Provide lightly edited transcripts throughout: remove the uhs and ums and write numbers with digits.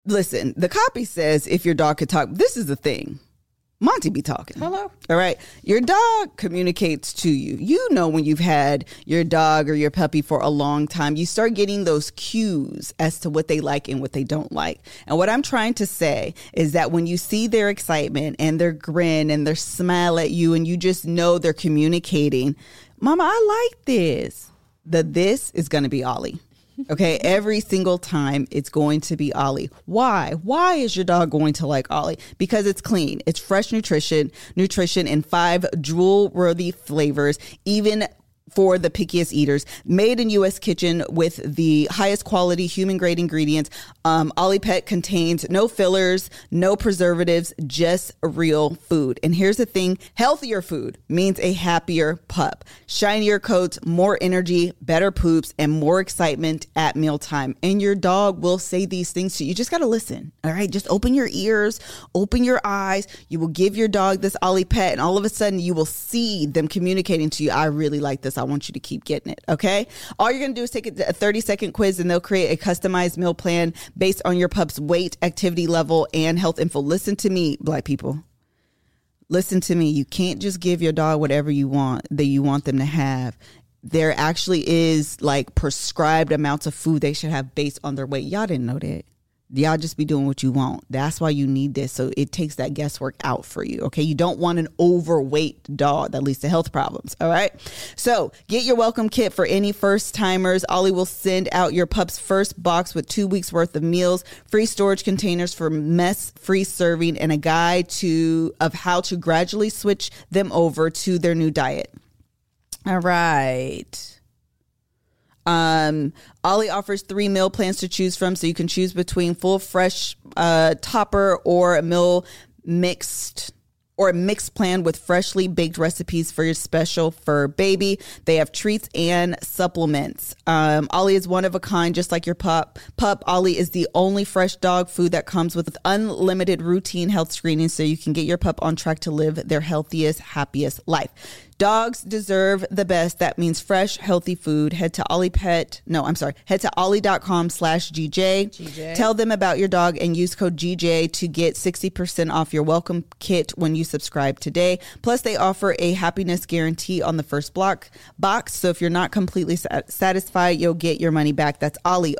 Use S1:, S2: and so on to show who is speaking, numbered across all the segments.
S1: Listen, the copy says if your dog could talk, this is the thing. Monty be talking.
S2: Hello.
S1: All right. Your dog communicates to you. You know, when you've had your dog or your puppy for a long time, you start getting those cues as to what they like and what they don't like. And what I'm trying to say is that when you see their excitement and their grin and their smile at you, and you just know they're communicating, Mama, I like this. This is going to be Ollie. Okay, every single time it's going to be Ollie. Why? Why is your dog going to like Ollie? Because it's clean. It's fresh nutrition in 5 drool-worthy flavors, even for the pickiest eaters. Made in U.S. kitchen with the highest quality human-grade ingredients. Ollie Pet contains no fillers, no preservatives, just real food. And here's the thing, healthier food means a happier pup. Shinier coats, more energy, better poops, and more excitement at mealtime. And your dog will say these things to you. You just got to listen, all right? Just open your ears, open your eyes. You will give your dog this Ollie Pet, and all of a sudden you will see them communicating to you, I really like this. I want you to keep getting it, okay? All you're going to do is take a 30-second quiz, and they'll create a customized meal plan based on your pup's weight, activity level, and health info. Listen to me, Black people. Listen to me. You can't just give your dog whatever you want them to have. There actually is like prescribed amounts of food they should have based on their weight. Y'all didn't know that. Y'all just be doing what you want. That's why you need this. So it takes that guesswork out for you. Okay. You don't want an overweight dog that leads to health problems. All right. So get your welcome kit for any first timers. Ollie will send out your pup's first box with 2 weeks worth of meals, free storage containers for mess free serving, and a guide of how to gradually switch them over to their new diet. All right. Ollie offers 3 meal plans to choose from, so you can choose between full fresh topper or a meal mixed plan with freshly baked recipes for your special fur baby. They have treats and supplements. Ollie is one of a kind, just like your pup. Ollie is the only fresh dog food that comes with unlimited routine health screening, so you can get your pup on track to live their healthiest, happiest life. Dogs deserve the best. That means fresh, healthy food. Head to ollie.com/GJ. Tell them about your dog and use code GJ to get 60% off your welcome kit when you subscribe today. Plus, they offer a happiness guarantee on the first box. So if you're not completely satisfied, you'll get your money back. That's Ollie,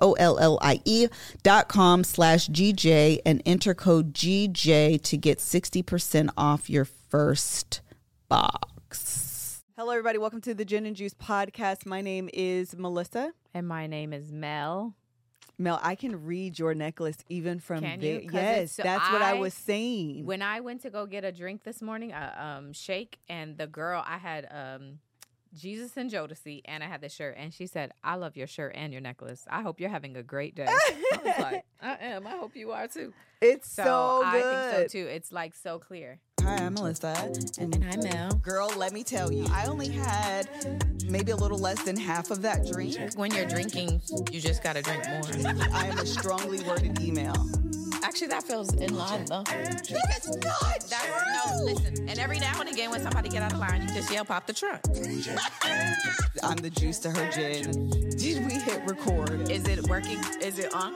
S1: OLLIE.com/GJ, and enter code GJ to get 60% off your first box. Hello, everybody. Welcome to the Gin and Juice podcast. My name is Melissa.
S2: And my name is Mel.
S1: Mel, I can read your necklace even from there.
S2: Yes,
S1: that's what I was saying.
S2: When I went to go get a drink this morning, a shake, and the girl, I had Jesus and Jodeci, and I had this shirt, and she said, I love your shirt and your necklace. I hope you're having a great day. I was like, I am. I hope you are too.
S1: It's so good.
S2: I think so too. It's like so clear.
S1: Hi, I'm Melissa.
S2: And I'm Mel.
S1: Girl, let me tell you, I only had maybe a little less than half of that drink.
S2: When you're drinking, you just got to drink more.
S1: I am a strongly worded email.
S2: Actually, that feels in line, though.
S1: It's not true.
S2: No, listen. And every now and again, when somebody get out of line, you just yell, pop the trunk.
S1: I'm the juice to her gin. Did we hit record?
S2: Is it working? Is it on?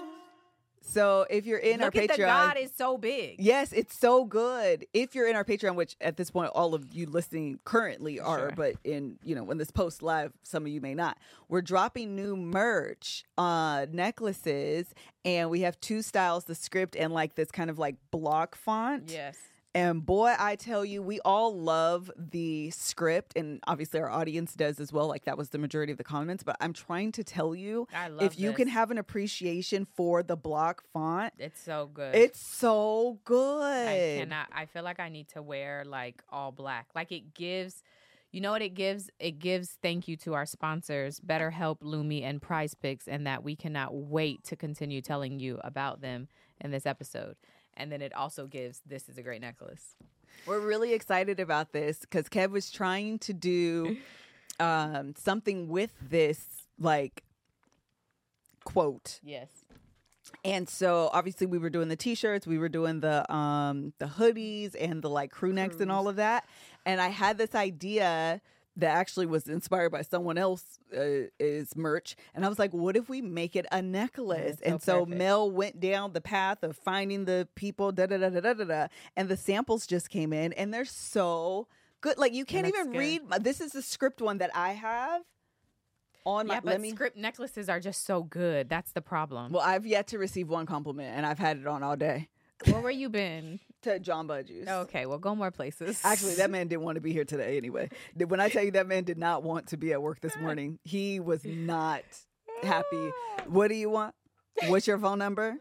S1: So if you're in our Patreon.
S2: Look at the God is so big.
S1: Yes, it's so good. If you're in our Patreon, which at this point all of you listening currently are,
S2: Sure.
S1: but when this posts live, some of you may not. We're dropping new merch, necklaces, and we have 2 styles, the script and like this kind of like block font.
S2: Yes.
S1: And boy, I tell you, we all love the script, and obviously our audience does as well. Like that was the majority of the comments. But I'm trying to tell you, if you can have an appreciation for the block font,
S2: it's so good.
S1: It's so good.
S2: I feel like I need to wear like all black. Like it gives, you know what it gives? It gives thank you to our sponsors, BetterHelp, Lumi, and Prize Picks, and that we cannot wait to continue telling you about them in this episode. And then it also gives, this is a great necklace.
S1: We're really excited about this because Kev was trying to do something with this, like, quote.
S2: Yes.
S1: And so, obviously, we were doing the T-shirts, we were doing the hoodies and the, like, crew necks and all of that. And I had this idea that actually was inspired by someone else's merch. And I was like, what if we make it a necklace?
S2: Yeah,
S1: and so
S2: perfect.
S1: Mel went down the path of finding the people, and the samples just came in, and they're so good. Like, you can't
S2: looks
S1: even
S2: good.
S1: read. This is the script one that I have on my.
S2: Yeah, but script necklaces are just so good. That's the problem.
S1: Well, I've yet to receive one compliment, and I've had it on all day.
S2: Where were you been?
S1: To John Budge's.
S2: Okay, well, go more places.
S1: Actually, that man didn't want to be here today anyway. When I tell you that man did not want to be at work this morning, he was not happy. What do you want? What's your phone number?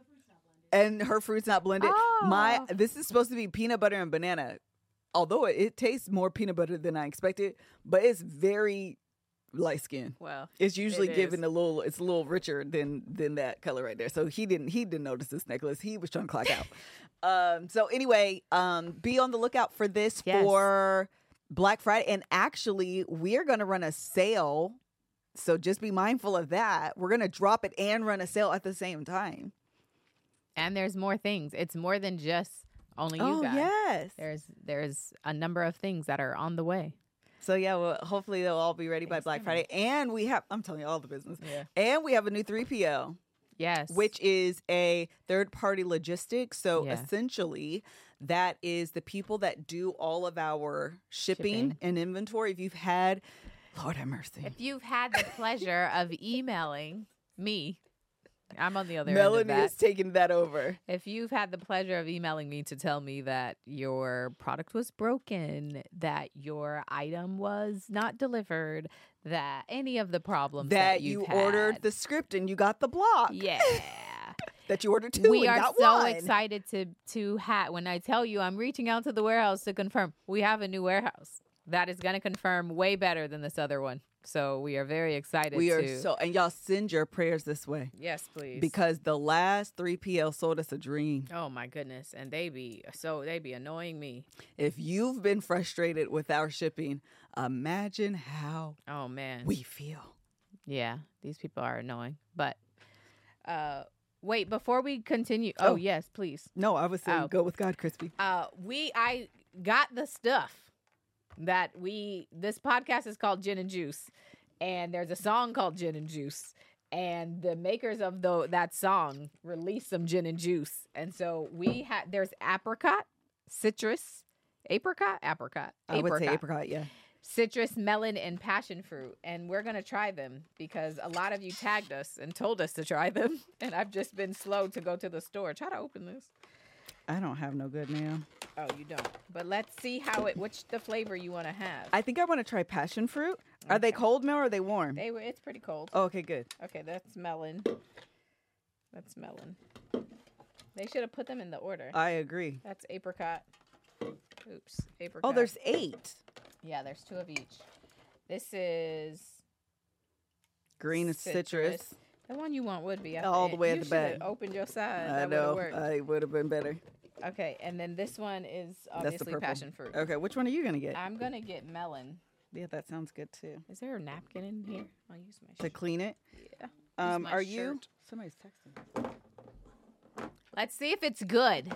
S1: And her fruit's not blended.
S2: Oh.
S1: This is supposed to be peanut butter and banana. Although it tastes more peanut butter than I expected, but it's very light skin.
S2: Well,
S1: It's usually
S2: it
S1: given
S2: is.
S1: it's a little richer than that color right there. So he didn't notice this necklace. He was trying to clock out. So anyway, be on the lookout for this
S2: Yes.
S1: for Black Friday. And actually, we're gonna run a sale. So just be mindful of that. We're gonna drop it and run a sale at the same time.
S2: And there's more things. It's more than just only you guys.
S1: Yes.
S2: There's a number of things that are on the way.
S1: So yeah, well, hopefully they'll all be ready by Black Friday. And I'm telling you all the business.
S2: Yeah.
S1: And we have a new 3PL.
S2: Yes.
S1: Which is a third-party logistics. So
S2: Yeah.
S1: essentially, that is the people that do all of our shipping and inventory. If you've had, Lord have mercy,
S2: If you've had the pleasure of emailing me, I'm on the other end
S1: Melanie
S2: of that.
S1: is taking that over.
S2: If you've had the pleasure of emailing me to tell me that your product was broken, that your item was not delivered, that any of the problems
S1: That
S2: you've
S1: you
S2: had,
S1: ordered the script and you got the block.
S2: yeah.
S1: That you ordered two
S2: We
S1: and
S2: are
S1: got
S2: so
S1: one.
S2: excited to have. When I tell you, I'm reaching out to the warehouse to confirm we have a new warehouse that is going to confirm way better than this other one. So we are very excited.
S1: And y'all send your prayers this way.
S2: Yes, please.
S1: Because the last 3PL sold us a dream.
S2: Oh my goodness, and they be annoying me.
S1: If you've been frustrated with our shipping, imagine how
S2: Oh man.
S1: we feel.
S2: Yeah, these people are annoying. But wait, before we continue.
S1: Oh.
S2: Oh yes, please.
S1: No, I was saying
S2: Oh.
S1: go with God, Crispy.
S2: I got the stuff that this podcast is called Gin and Juice, and there's a song called Gin and Juice, and the makers of that song released some gin and juice, and so there's apricot, citrus, apricot.
S1: I would say apricot, yeah.
S2: Citrus, melon, and passion fruit. And we're going to try them because a lot of you tagged us and told us to try them. And I've just been slow to go to the store. Try to open this.
S1: I don't have no good now.
S2: Oh, you don't. But let's see which the flavor you want to have.
S1: I think I want to try passion fruit. Are they
S2: Okay.
S1: cold, Mel, or are they warm?
S2: It's pretty cold.
S1: Oh, okay, good.
S2: Okay, that's melon. They should have put them in the order.
S1: I agree.
S2: That's apricot. Oops, apricot.
S1: Oh, there's 8.
S2: Yeah, there's 2 of each. This is
S1: Green is citrus.
S2: The one you want would be
S1: All the way at the back.
S2: Opened your side.
S1: I
S2: That
S1: know.
S2: would've worked.
S1: I would have been better.
S2: Okay, and then this one is
S1: That's the
S2: obviously
S1: purple.
S2: passion fruit.
S1: Okay, which one are you going to get?
S2: I'm gonna get melon.
S1: Yeah, that sounds good too.
S2: Is there a napkin in here? I'll use my
S1: To
S2: shirt.
S1: clean it?
S2: Yeah. Use my
S1: Are you?
S2: shirt.
S1: Somebody's texting.
S2: Let's see if it's good.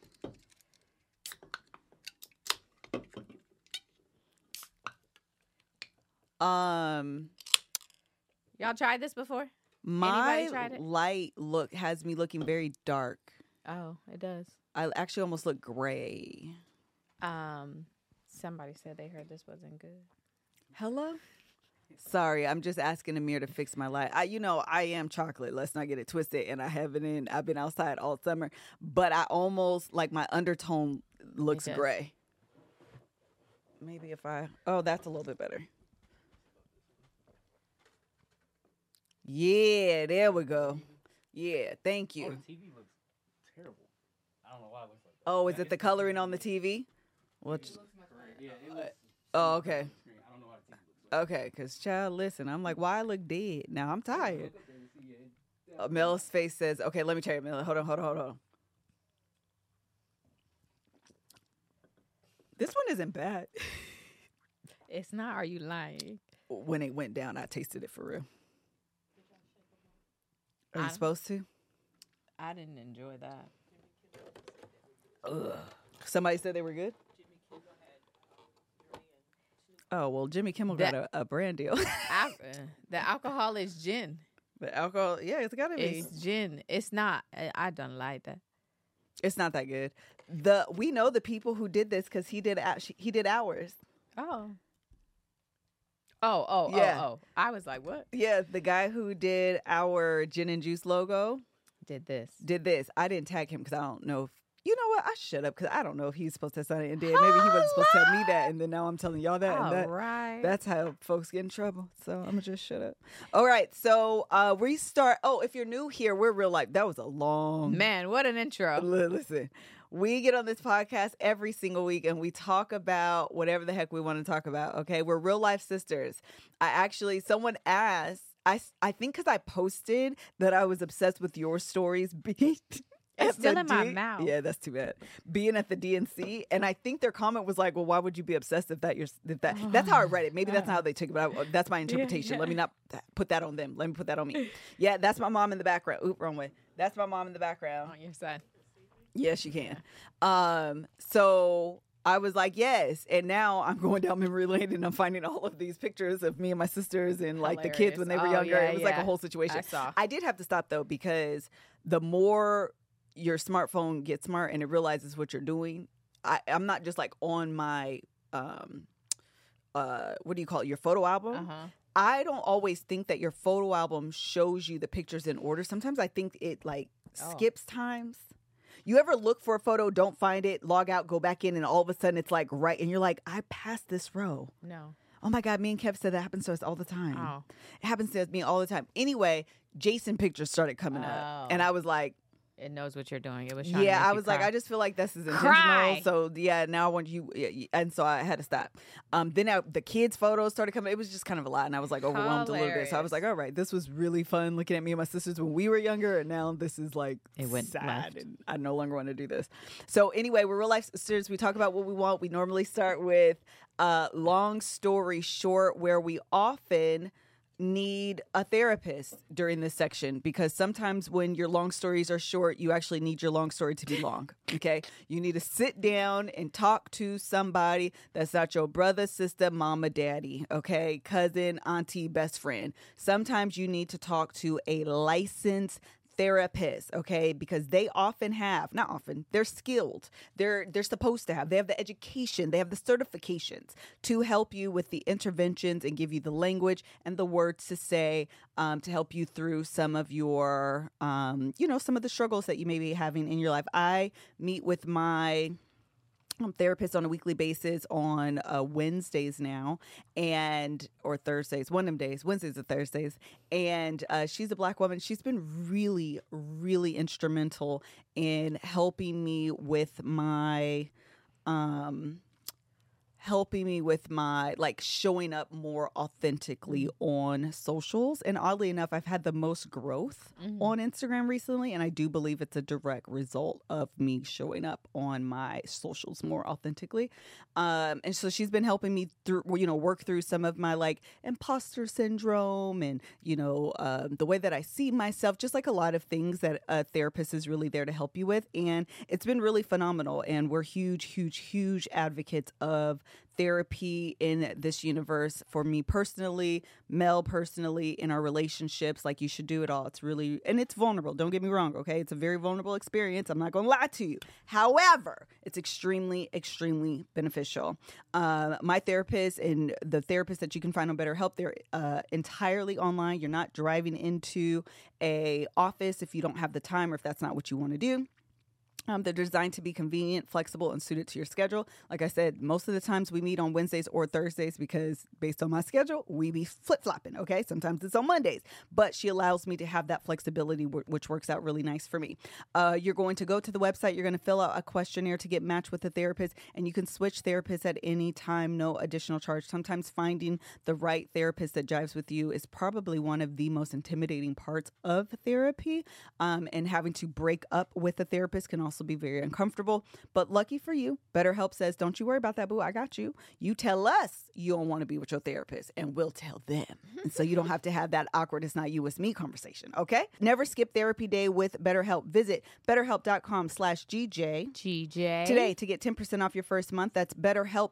S2: Y'all tried this before?
S1: My
S2: Anybody tried it?
S1: light look has me looking very dark.
S2: Oh, it does.
S1: I actually almost look gray.
S2: Somebody said they heard this wasn't good.
S1: Hello? Sorry, I'm just asking Amir to fix my light. I am chocolate. Let's not get it twisted. And I've been outside all summer, but I almost like my undertone looks
S2: does.
S1: gray. Maybe that's a little bit better. Yeah, there we go. Yeah, thank
S3: Oh,
S1: you.
S3: the TV looks terrible. I don't know why it looks like that.
S1: Oh, is it the coloring on the TV? What?
S3: Yeah, it looks.
S1: Oh, okay.
S3: Screen. I don't know why the TV looks like
S1: Okay, because child, listen, I'm like, why I look dead? Now I'm tired.
S3: Look up there and see it.
S1: Mel's face says, okay, let me try it, Mel. Hold on. This one isn't bad.
S2: It's not. Are you lying?
S1: When it went down, I tasted it for real. Are you
S2: I-
S1: supposed to?
S2: I didn't enjoy that.
S1: Ugh. Somebody said they were good? Oh, well, Jimmy Kimmel got a brand deal.
S2: The alcohol is gin.
S1: The alcohol, yeah, it's got to be.
S2: It's gin. It's not. I don't like that.
S1: It's not that good. We know the people who did this because he did ours.
S2: Oh. Oh. I was like, what?
S1: Yeah, the guy who did our gin and juice logo
S2: did this.
S1: I didn't tag him because I don't know if, you know what? I shut up because I don't know if he's supposed to have something and did. Maybe he wasn't supposed to tell me that, and then now I'm telling y'all that.
S2: Right.
S1: That's how folks get in trouble. So I'm gonna just shut up. All right. So we start. Oh, if you're new here, we're real life. That was a long
S2: man. What an intro.
S1: Listen. We get on this podcast every single week and we talk about whatever the heck we want to talk about. Okay. We're real life sisters. Someone asked, I think because I posted that I was obsessed with your stories being
S2: it's still in my mouth.
S1: Yeah, that's too bad. Being at the DNC. And I think their comment was like, well, why would you be obsessed if that's how I read it. Maybe that's not how they took it, but that's my interpretation.
S2: Yeah.
S1: Let me not put that on them. Let me put that on me. Yeah, that's my mom in the background. Oop, wrong way. That's my mom in the background.
S2: On your side.
S1: Yes, you can. So I was like, yes. And now I'm going down memory lane and I'm finding all of these pictures of me and my sisters and like the kids when they were younger. It was like a whole situation. I did have to stop though, because the more your smartphone gets smart and it realizes what you're doing, I'm not just like on my, what do you call it? Your photo album.
S2: Uh-huh.
S1: I don't always think that your photo album shows you the pictures in order. Sometimes I think it like skips times. You ever look for a photo, don't find it, log out, go back in, and all of a sudden it's like right, and you're like, I passed this row.
S2: No.
S1: Oh my God, me and Kev said that happens to us all the time.
S2: Oh.
S1: It happens to me all the time. Anyway, Jason pictures started coming up, and I was like,
S2: it knows what you're doing. It was
S1: I was like, I just feel like this is intentional.
S2: Cry.
S1: So yeah, now I want you, and so I had to stop. Then the kids' photos started coming. It was just kind of a lot, and I was like overwhelmed a little bit. So I was like, all right, this was really fun looking at me and my sisters when we were younger, and now this is like sad,
S2: left.
S1: and I no longer want to do this. So anyway, we're real life sisters. We talk about what we want. We normally start with long story short, where we often need a therapist during this section, because sometimes when your long stories are short, you actually need your long story to be long. Okay. You need to sit down and talk to somebody that's not your brother, sister, mama, daddy. Okay. Cousin, auntie, best friend. Sometimes you need to talk to a licensed therapist, okay, because they often have, not often, they're skilled. They're supposed to have, they have the education, they have the certifications to help you with the interventions and give you the language and the words to say to help you through some of your, some of the struggles that you may be having in your life. I meet with my therapist on a weekly basis on Wednesdays now, or Thursdays, one of them days, Wednesdays or Thursdays. And she's a Black woman. She's been really, really instrumental in helping me with my like showing up more authentically on socials. And oddly enough, I've had the most growth on Instagram recently, and I do believe it's a direct result of me showing up on my socials more authentically. And so she's been helping me through, work through some of my like imposter syndrome and, the way that I see myself, just like a lot of things that a therapist is really there to help you with. And it's been really phenomenal. And we're huge, huge, huge advocates of therapy in this universe. For me personally, Mel personally, in our relationships, like you should do it all. It's really, and it's vulnerable. Don't get me wrong. Okay. It's a very vulnerable experience. I'm not going to lie to you. However, it's extremely, extremely beneficial. My therapist and the therapist that you can find on BetterHelp, they're entirely online. You're not driving into a office if you don't have the time or if that's not what you want to do. They're designed to be convenient, flexible, and suited to your schedule. Like I said, most of the times we meet on Wednesdays or Thursdays because based on my schedule, we be flip-flopping, okay? Sometimes it's on Mondays. But she allows me to have that flexibility, which works out really nice for me. You're going to go to the website. You're going to fill out a questionnaire to get matched with a therapist, and you can switch therapists at any time, no additional charge. Sometimes finding the right therapist that jives with you is probably one of the most intimidating parts of therapy, and having to break up with a therapist can also also be very uncomfortable. But lucky for you, BetterHelp says, don't you worry about that, boo. I got you. You tell us you don't want to be with your therapist, and we'll tell them. And so you don't have to have that awkward "it's not you, it's me" conversation, okay? Never skip therapy day with BetterHelp. Visit BetterHelp.com/GJ today to get 10% off your first month. That's BetterHelp,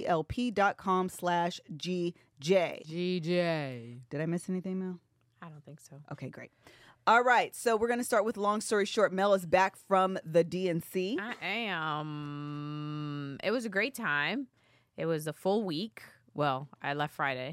S1: HELP.com/GJ.
S2: GJ.
S1: Did I miss anything, Mel?
S2: I don't think so.
S1: Okay, great. All right, so we're going to start with long story short. Mel is back from the DNC.
S2: I am. It was a great time. It was a full week. Well, I left Friday.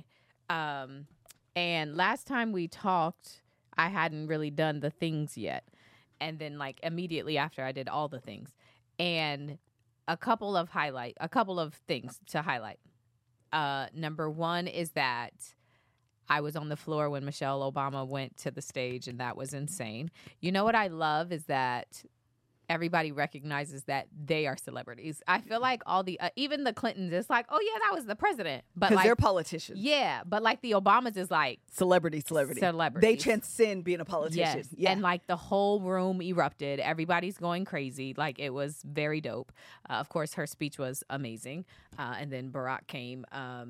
S2: And last time we talked, I hadn't really done the things yet. And then immediately after, I did all the things. And a couple of things to highlight. Number one is that I was on the floor when Michelle Obama went to the stage, and that was insane. You know what I love is that everybody recognizes that they are celebrities. I feel like all the even the Clintons, it's like, oh yeah, that was the president, but
S1: because they're politicians.
S2: Yeah, but the Obamas is
S1: celebrity. They transcend being a politician.
S2: Yes.
S1: Yeah.
S2: And the whole room erupted. Everybody's going crazy. It was very dope. Of course, her speech was amazing. And then Barack came.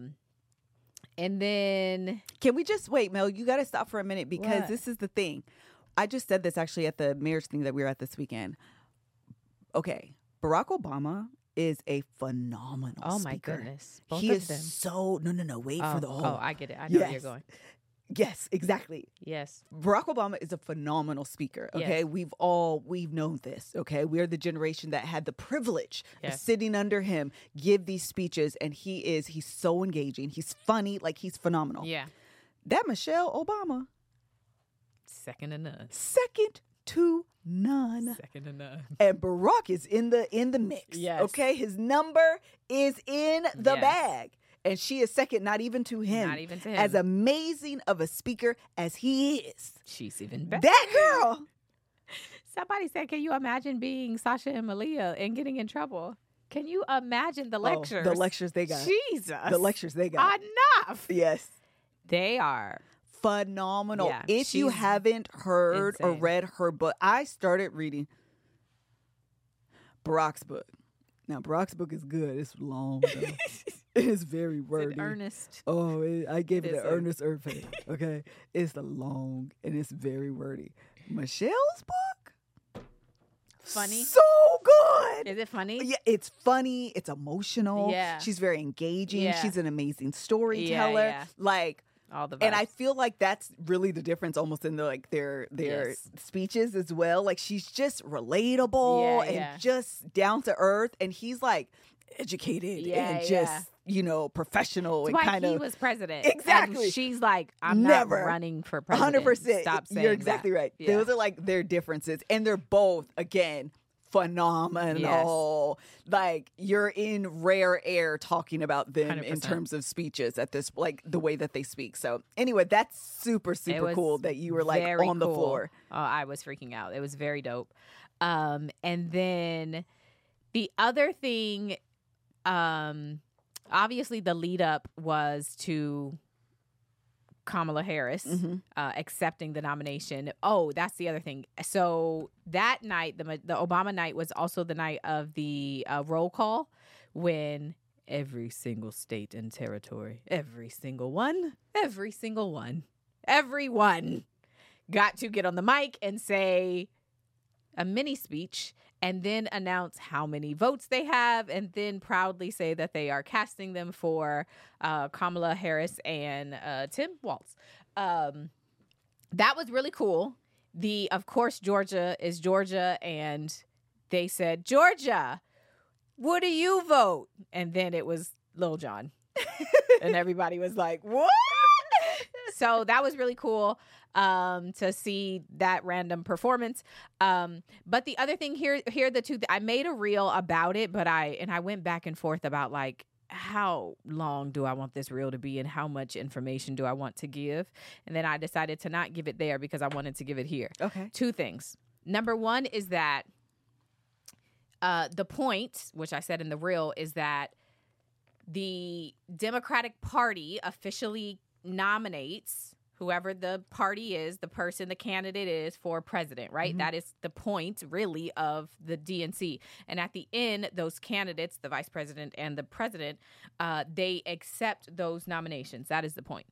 S2: And then...
S1: Can we just wait, Mel? You got to stop for a minute because
S2: What?
S1: This is the thing. I just said this actually at the marriage thing that we were at this weekend. Okay. Barack Obama is a phenomenal
S2: Oh, my
S1: speaker.
S2: goodness. Both
S1: He
S2: of
S1: is
S2: them.
S1: so... No. Wait for the whole...
S2: Oh, I get it. I know where you're
S1: Yes.
S2: going.
S1: Yes, exactly.
S2: Yes.
S1: Barack Obama is a phenomenal speaker. Okay.
S2: Yes.
S1: We've known this. Okay. We're the generation that had the privilege of
S2: Yes.
S1: sitting under him, give these speeches. And he's so engaging. He's funny. He's phenomenal.
S2: Yeah.
S1: That Michelle Obama,
S2: Second to none.
S1: second to none.
S2: Second to none.
S1: And Barack is in the mix.
S2: Yes.
S1: Okay. His number is in the
S2: Yes.
S1: bag. And she is second, not even to him.
S2: Not even to him.
S1: As amazing of a speaker as he is.
S2: She's even better.
S1: That girl.
S2: Somebody said, can you imagine being Sasha and Malia and getting in trouble? Can you imagine the lectures?
S1: Oh, the lectures they got.
S2: Jesus.
S1: The lectures they got.
S2: Enough.
S1: Yes.
S2: They are.
S1: Phenomenal.
S2: Yeah,
S1: If you
S2: she's
S1: haven't heard or
S2: insane.
S1: read her book, I started reading Barack's book. Now, Barack's book is good. It's long, though. It's very wordy.
S2: It's Ernest.
S1: Oh, I gave it
S2: It
S1: an
S2: is
S1: Ernest Urfey. Okay. It's long and it's very wordy. Michelle's book?
S2: Funny?
S1: So good.
S2: Is it funny?
S1: Yeah, it's funny. It's emotional.
S2: Yeah.
S1: She's very engaging.
S2: Yeah.
S1: She's an amazing storyteller.
S2: Yeah. All the vibes.
S1: And I feel like that's really the difference almost in their
S2: Yes.
S1: speeches as well. She's just relatable and
S2: Yeah.
S1: just down to earth. And he's educated
S2: Yeah,
S1: and
S2: yeah.
S1: just, professional
S2: It's
S1: and
S2: why
S1: kind
S2: he
S1: of.
S2: was president.
S1: Exactly.
S2: And she's like, I'm
S1: Never.
S2: not running for president.
S1: 100%.
S2: Stop saying
S1: You're exactly
S2: that.
S1: right.
S2: Yeah.
S1: Those are their differences. And they're both, again, phenomenal. You're in rare air talking about them in
S2: 100%.
S1: terms of speeches at this, the way that they speak. So anyway, that's super,
S2: It
S1: super
S2: was
S1: cool that you were
S2: very
S1: on the
S2: cool.
S1: floor.
S2: Oh, I was freaking out. It was very dope. And then the other thing, obviously the lead up was to Kamala Harris
S1: Mm-hmm.
S2: accepting the nomination. Oh, that's the other thing. So that night, the Obama night was also the night of the roll call when every single state and territory, everyone got to get on the mic and say a mini speech and then announce how many votes they have and then proudly say that they are casting them for Kamala Harris and Tim Walz. That was really cool. Of course, Georgia is Georgia, and they said, Georgia, what do you vote? And then it was Lil Jon. And everybody was like, what? So that was really cool to see that random performance. But the other thing here are the two. I made a reel about it, but I went back and forth about how long do I want this reel to be and how much information do I want to give? And then I decided to not give it there because I wanted to give it here.
S1: Okay.
S2: Two things. Number one is that the point, which I said in the reel, is that the Democratic Party officially nominates whoever the party is, the person, the candidate is for president, right? That is the point, really, of the DNC. And at the end, those candidates, the vice president and the president, they accept those nominations. That is the point.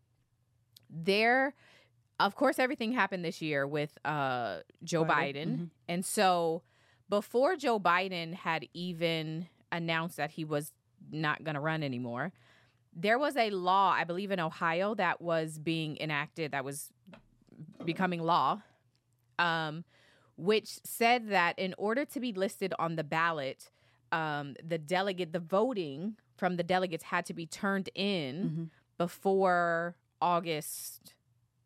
S2: Of course, everything happened this year with Joe Biden. And so before Joe Biden had even announced that he was not going to run anymore, there was a law, I believe in Ohio, that was being enacted, that was becoming law, which said that in order to be listed on the ballot, the voting from the delegates had to be turned in before August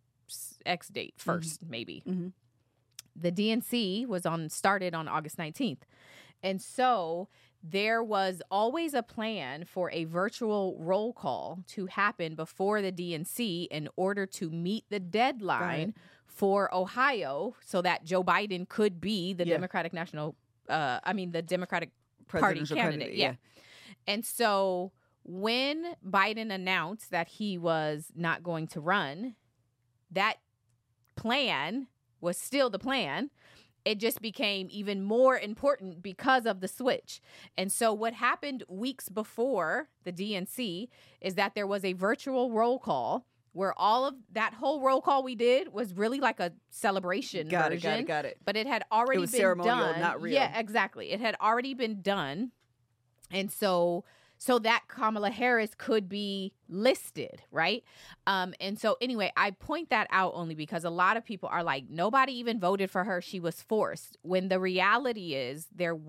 S2: X date, 1st, maybe. The DNC was started on August 19th. And so there was always a plan for a virtual roll call to happen before the DNC in order to meet the deadline for Ohio so that Joe Biden could be the Democratic the Democratic Party candidate. Yeah. And so when Biden announced that he was not going to run, that plan was still the plan. It just became even more important because of the switch. And so what happened weeks before the DNC is that there was a virtual roll call where all of that whole roll call we did was really like a celebration version.
S1: Got it.
S2: But it had already been
S1: ceremonial,
S2: done.
S1: not real.
S2: Yeah, exactly. It had already been done. And so that Kamala Harris could be listed, right? And so anyway, I point that out only because a lot of people are like, nobody even voted for her. She was forced. When the reality is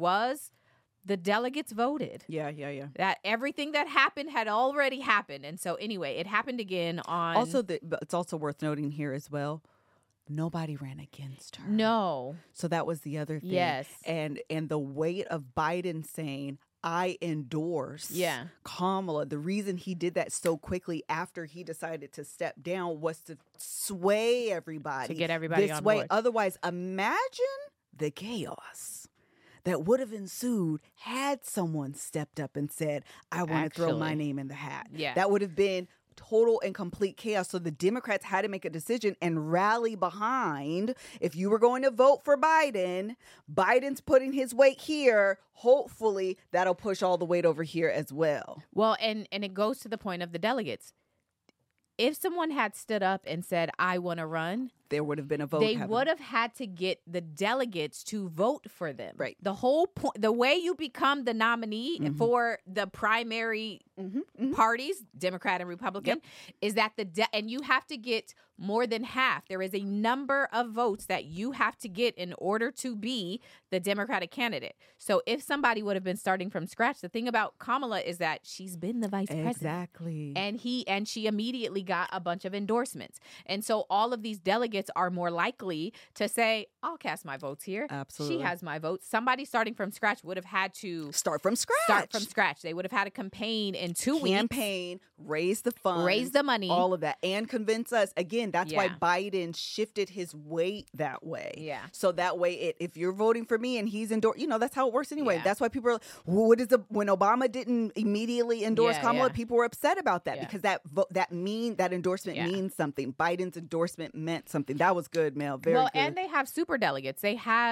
S2: the delegates voted.
S1: Yeah.
S2: That everything that happened had already happened. And so anyway, it happened again on...
S1: Also, it's also worth noting here as well, nobody ran against her.
S2: No.
S1: So that was the other thing.
S2: Yes.
S1: And the weight of Biden saying, I endorse Kamala. The reason he did that so quickly after he decided to step down was to sway everybody.
S2: To get everybody
S1: this
S2: on
S1: way.
S2: board.
S1: Otherwise, imagine the chaos that would have ensued had someone stepped up and said, I want to throw my name in the hat.
S2: Yeah.
S1: That would have been total and complete chaos. So the Democrats had to make a decision and rally behind, if you were going to vote for Biden, Biden's putting his weight here. Hopefully that'll push all the weight over here as well.
S2: Well, and it goes to the point of the delegates. If someone had stood up and said, I want to run,
S1: there would have been a vote.
S2: They would have had to get the delegates to vote for them.
S1: Right.
S2: The whole point, the way you become the nominee for the primary parties, Democrat and Republican, is that and you have to get more than half. There is a number of votes that you have to get in order to be the Democratic candidate. So if somebody would have been starting from scratch, the thing about Kamala is that she's been the vice president.
S1: Exactly.
S2: And she immediately got a bunch of endorsements. And so all of these delegates are more likely to say, I'll cast my votes here.
S1: Absolutely.
S2: She has my votes. Somebody starting from scratch would have had to
S1: start from scratch.
S2: They would have had a campaign in 2 weeks.
S1: Campaign, raise the funds,
S2: raise the money,
S1: all of that, and convince us. Again, that's why Biden shifted his weight that way.
S2: Yeah.
S1: So that way, if you're voting for me and he's endorsed, that's how it works anyway.
S2: Yeah.
S1: That's why people are like, when Obama didn't immediately endorse Kamala, people were upset about that because that endorsement means something. Biden's endorsement meant something. That was good, Mel. Very good.
S2: And they have super delegates.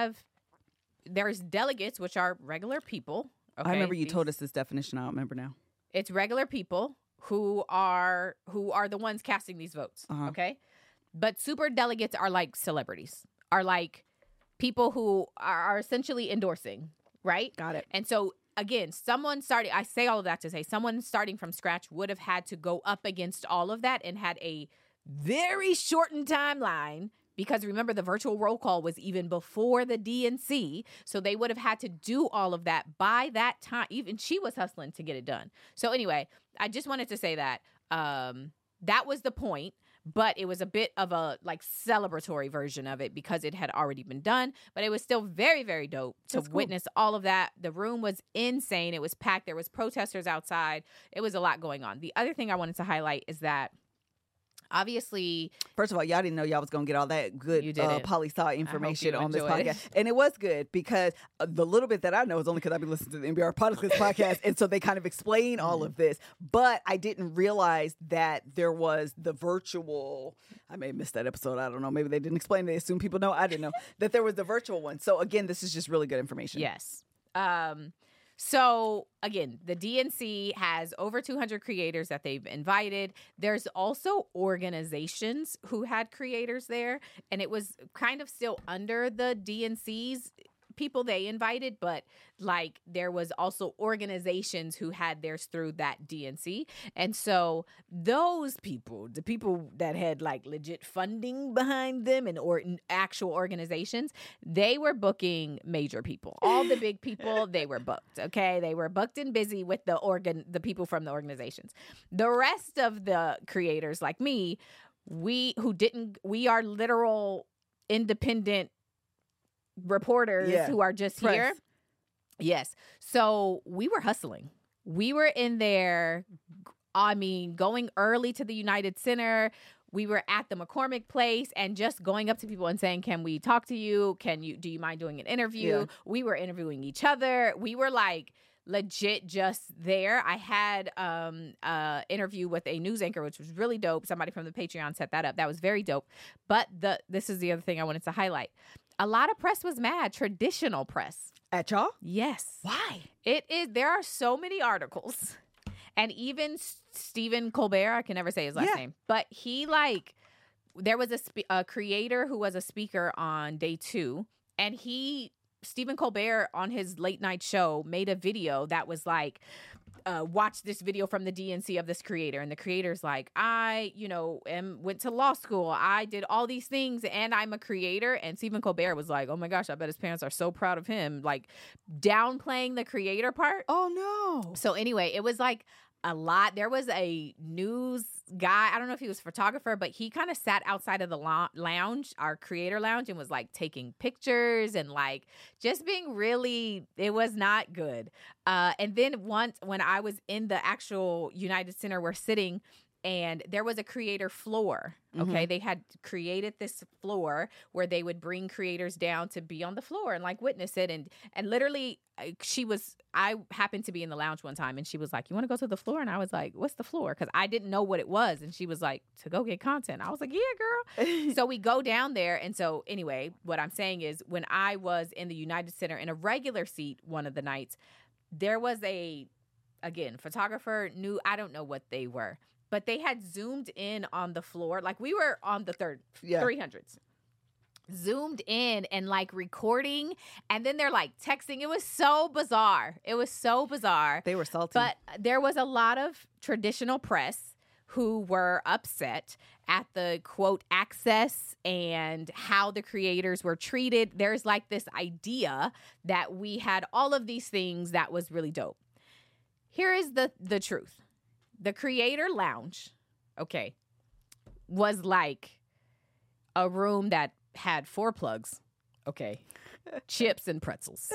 S2: There's delegates, which are regular people. Okay?
S1: I remember you told us this definition. I don't remember now.
S2: It's regular people who are the ones casting these votes. Okay. But super delegates are like celebrities, are like people who are essentially endorsing, right?
S1: Got it.
S2: And so, again, I say all of that to say someone starting from scratch would have had to go up against all of that and had a very shortened timeline because remember, the virtual roll call was even before the DNC. So they would have had to do all of that by that time. Even she was hustling to get it done. So anyway, I just wanted to say that that was the point. But it was a bit of a celebratory version of it because it had already been done. But it was still very, very dope to witness all of that. The room was insane. It was packed. There was protesters outside. It was a lot going on. The other thing I wanted to highlight is that Obviously,
S1: first of all, y'all didn't know y'all was going to get all that good
S2: You didn't.
S1: poli-sci information
S2: you
S1: on this
S2: enjoyed it.
S1: podcast. And it was good because the little bit that I know is only because I've been listening to the NBR podcast. And so they kind of explain all of this. But I didn't realize that there was the virtual, I may have missed that episode. I don't know. Maybe they didn't explain it. They assume people know. I didn't know that there was the virtual one. So again, this is just really good information.
S2: yes. So again, the DNC has over 200 creators that they've invited. There's also organizations who had creators there, and it was kind of still under the DNC's people they invited, but like there was also organizations who had theirs through that DNC. And so those people, the people that had like legit funding behind them and or actual organizations, they were booking major people. All the big people, they were booked. Okay. They were booked and busy with the people from the organizations. The rest of the creators like me, we are literal independent reporters who are just
S1: Press.
S2: here. Yes. So we were hustling. We were in there, I mean, going early to the United Center. We were at the McCormick Place and just going up to people and saying, can we talk to you? Do you mind doing an interview?
S1: Yeah.
S2: We were interviewing each other. We were like legit just there. I had an interview with a news anchor, which was really dope. Somebody from the Patreon set that up. That was very dope. But this is the other thing I wanted to highlight. A lot of press was mad, traditional press.
S1: At y'all?
S2: Yes.
S1: Why?
S2: It is. There are so many articles. And even Stephen Colbert, I can never say his last name, but he there was a creator who was a speaker on day 2, and Stephen Colbert on his late night show made a video that was like, watch this video from the DNC of this creator. And the creator's like, I, went to law school. I did all these things and I'm a creator. And Stephen Colbert was like, oh my gosh, I bet his parents are so proud of him. Like downplaying the creator part.
S1: Oh no.
S2: So anyway, it was like a lot. There was a news guy, I don't know if he was a photographer, but he kind of sat outside of the lounge, our creator lounge, and was like taking pictures and like just being really, it was not good. And then once when I was in the actual United Center, we're sitting and there was a creator floor. Okay. They had created this floor where they would bring creators down to be on the floor and like witness it. And literally I happened to be in the lounge one time and she was like, you want to go to the floor? And I was like, what's the floor? Cause I didn't know what it was. And she was like, to go get content. I was like, yeah, girl. So we go down there. And so anyway, what I'm saying is when I was in the United Center in a regular seat, one of the nights, there was photographer I don't know what they were, but they had zoomed in on the floor. Like we were on the 300s. Zoomed in and like recording. And then they're like texting. It was so bizarre. They were salty. But there was a lot of traditional press who were upset at the quote access and how the creators were treated. There's like this idea that we had all of these things that was really dope. Here is the truth. The creator lounge, was like a room that had 4 plugs, chips and pretzels,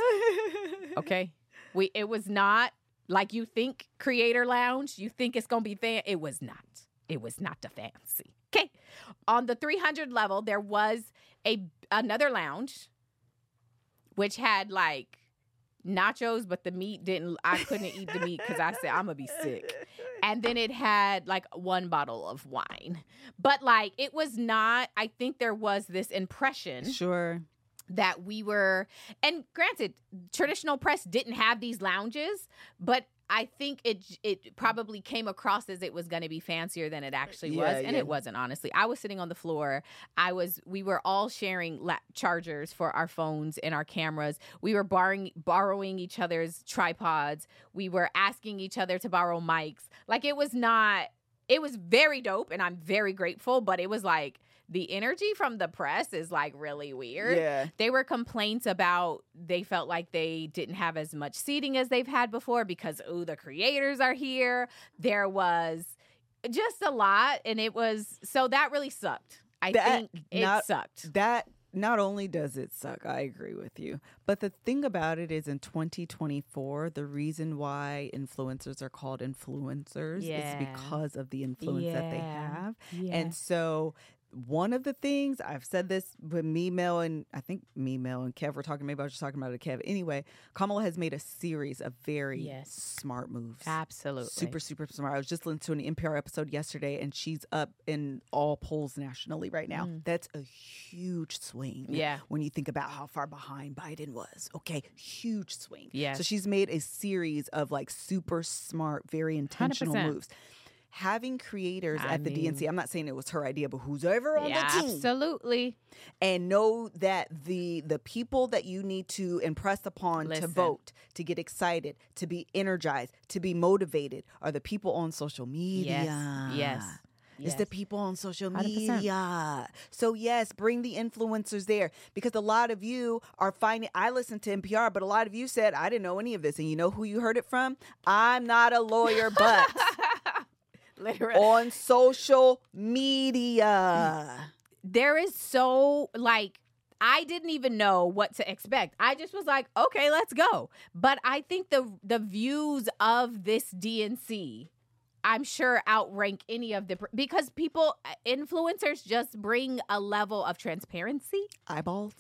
S2: It was not like you think creator lounge, you think it's going to be It was not. It was not the fancy. Okay. On the 300 level, there was another lounge, which had like nachos, but the meat I couldn't eat the meat because I said, I'm going to be sick. And then it had like 1 bottle of wine. But like, it was not, I think there was this impression.
S1: Sure.
S2: That we were, and granted, traditional press didn't have these lounges, but I think it probably came across as it was going to be fancier than it actually was, and it wasn't. Honestly, I was sitting on the floor. We were all sharing chargers for our phones and our cameras. We were borrowing each other's tripods. We were asking each other to borrow mics. Like it was very dope, and I'm very grateful. But it was like the energy from the press is like really weird.
S1: Yeah.
S2: There were complaints about they felt like they didn't have as much seating as they've had before because, the creators are here. There was just a lot. And so that really sucked. I think it sucked.
S1: That not only does it suck, I agree with you, but the thing about it is in 2024, the reason why influencers are called influencers is because of the influence that they have.
S2: Yeah.
S1: And so one of the things, I've said this with me, Mel, and I think me, Mel, and Kev were talking, maybe I was just talking about it, Kev. Anyway, Kamala has made a series of very smart moves.
S2: Absolutely.
S1: Super, super smart. I was just listening to an NPR episode yesterday, and she's up in all polls nationally right now. That's a huge swing.
S2: Yeah.
S1: When you think about how far behind Biden was. Okay, huge swing.
S2: Yeah.
S1: So she's made a series of like super smart, very intentional
S2: 100%.
S1: moves. Having creators at the DNC, I'm not saying it was her idea, but who's ever on the team.
S2: Absolutely.
S1: And know that the people that you need to impress upon to vote, to get excited, to be energized, to be motivated are the people on social media.
S2: Yes.
S1: It's the people on social
S2: 100%.
S1: media. So yes, bring the influencers there because a lot of you are finding, I listened to NPR, but a lot of you said, I didn't know any of this. And you know who you heard it from? I'm not a lawyer, but...
S2: Literally.
S1: On social media.
S2: There is so, like, I didn't even know what to expect. I just was like, okay, let's go. But I think the views of this DNC, I'm sure outrank any of the, because influencers just bring a level of transparency.
S1: Eyeballs.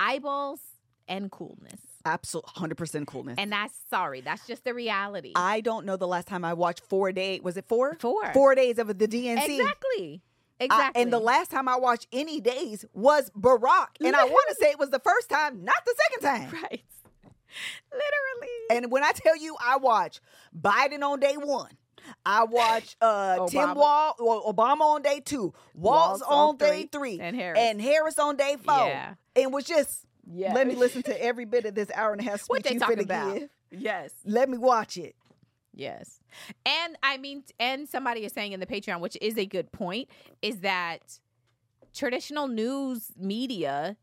S2: And coolness.
S1: Absolutely, 100% coolness.
S2: And that's just the reality.
S1: I don't know the last time I watched 4 days. Was it 4?
S2: 4.
S1: 4 days of the DNC.
S2: Exactly.
S1: And the last time I watched any days was Barack. And I want to say it was the first time, not the second time.
S2: Right. Literally.
S1: And when I tell you I watch Biden on day 1, I watch Obama on day 2, Walz on day 3,
S2: and
S1: Harris on day 4.
S2: Yeah.
S1: And was just... Yeah. Let me listen to every bit of this hour and a half speech
S2: what they
S1: you
S2: talking
S1: finna
S2: about.
S1: give.
S2: Yes.
S1: Let me watch it.
S2: Yes. And I mean, and somebody is saying in the Patreon, which is a good point, is that traditional news media,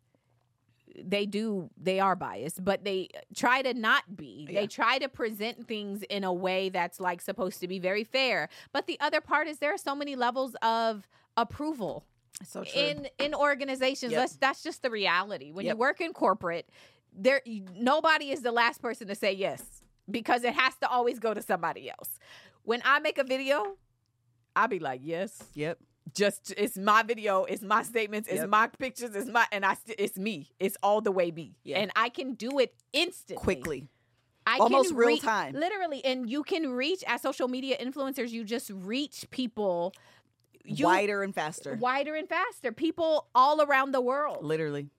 S2: they are biased, but they try to not be.
S1: Yeah.
S2: They try to present things in a way that's like supposed to be very fair. But the other part is there are so many levels of approval.
S1: So true.
S2: In organizations.
S1: Yep.
S2: That's just the reality. When
S1: Yep.
S2: you work in corporate, nobody is the last person to say yes because it has to always go to somebody else. When I make a video, I'll be like, yes.
S1: Yep.
S2: Just it's my video, it's my statements, it's my pictures, it's me. It's all the way me.
S1: Yeah.
S2: And I can do it instantly.
S1: Quickly.
S2: I
S1: almost
S2: can
S1: real time.
S2: Literally. And you can reach, as social media influencers, you just reach people
S1: wider and faster.
S2: People all around the world.
S1: Literally.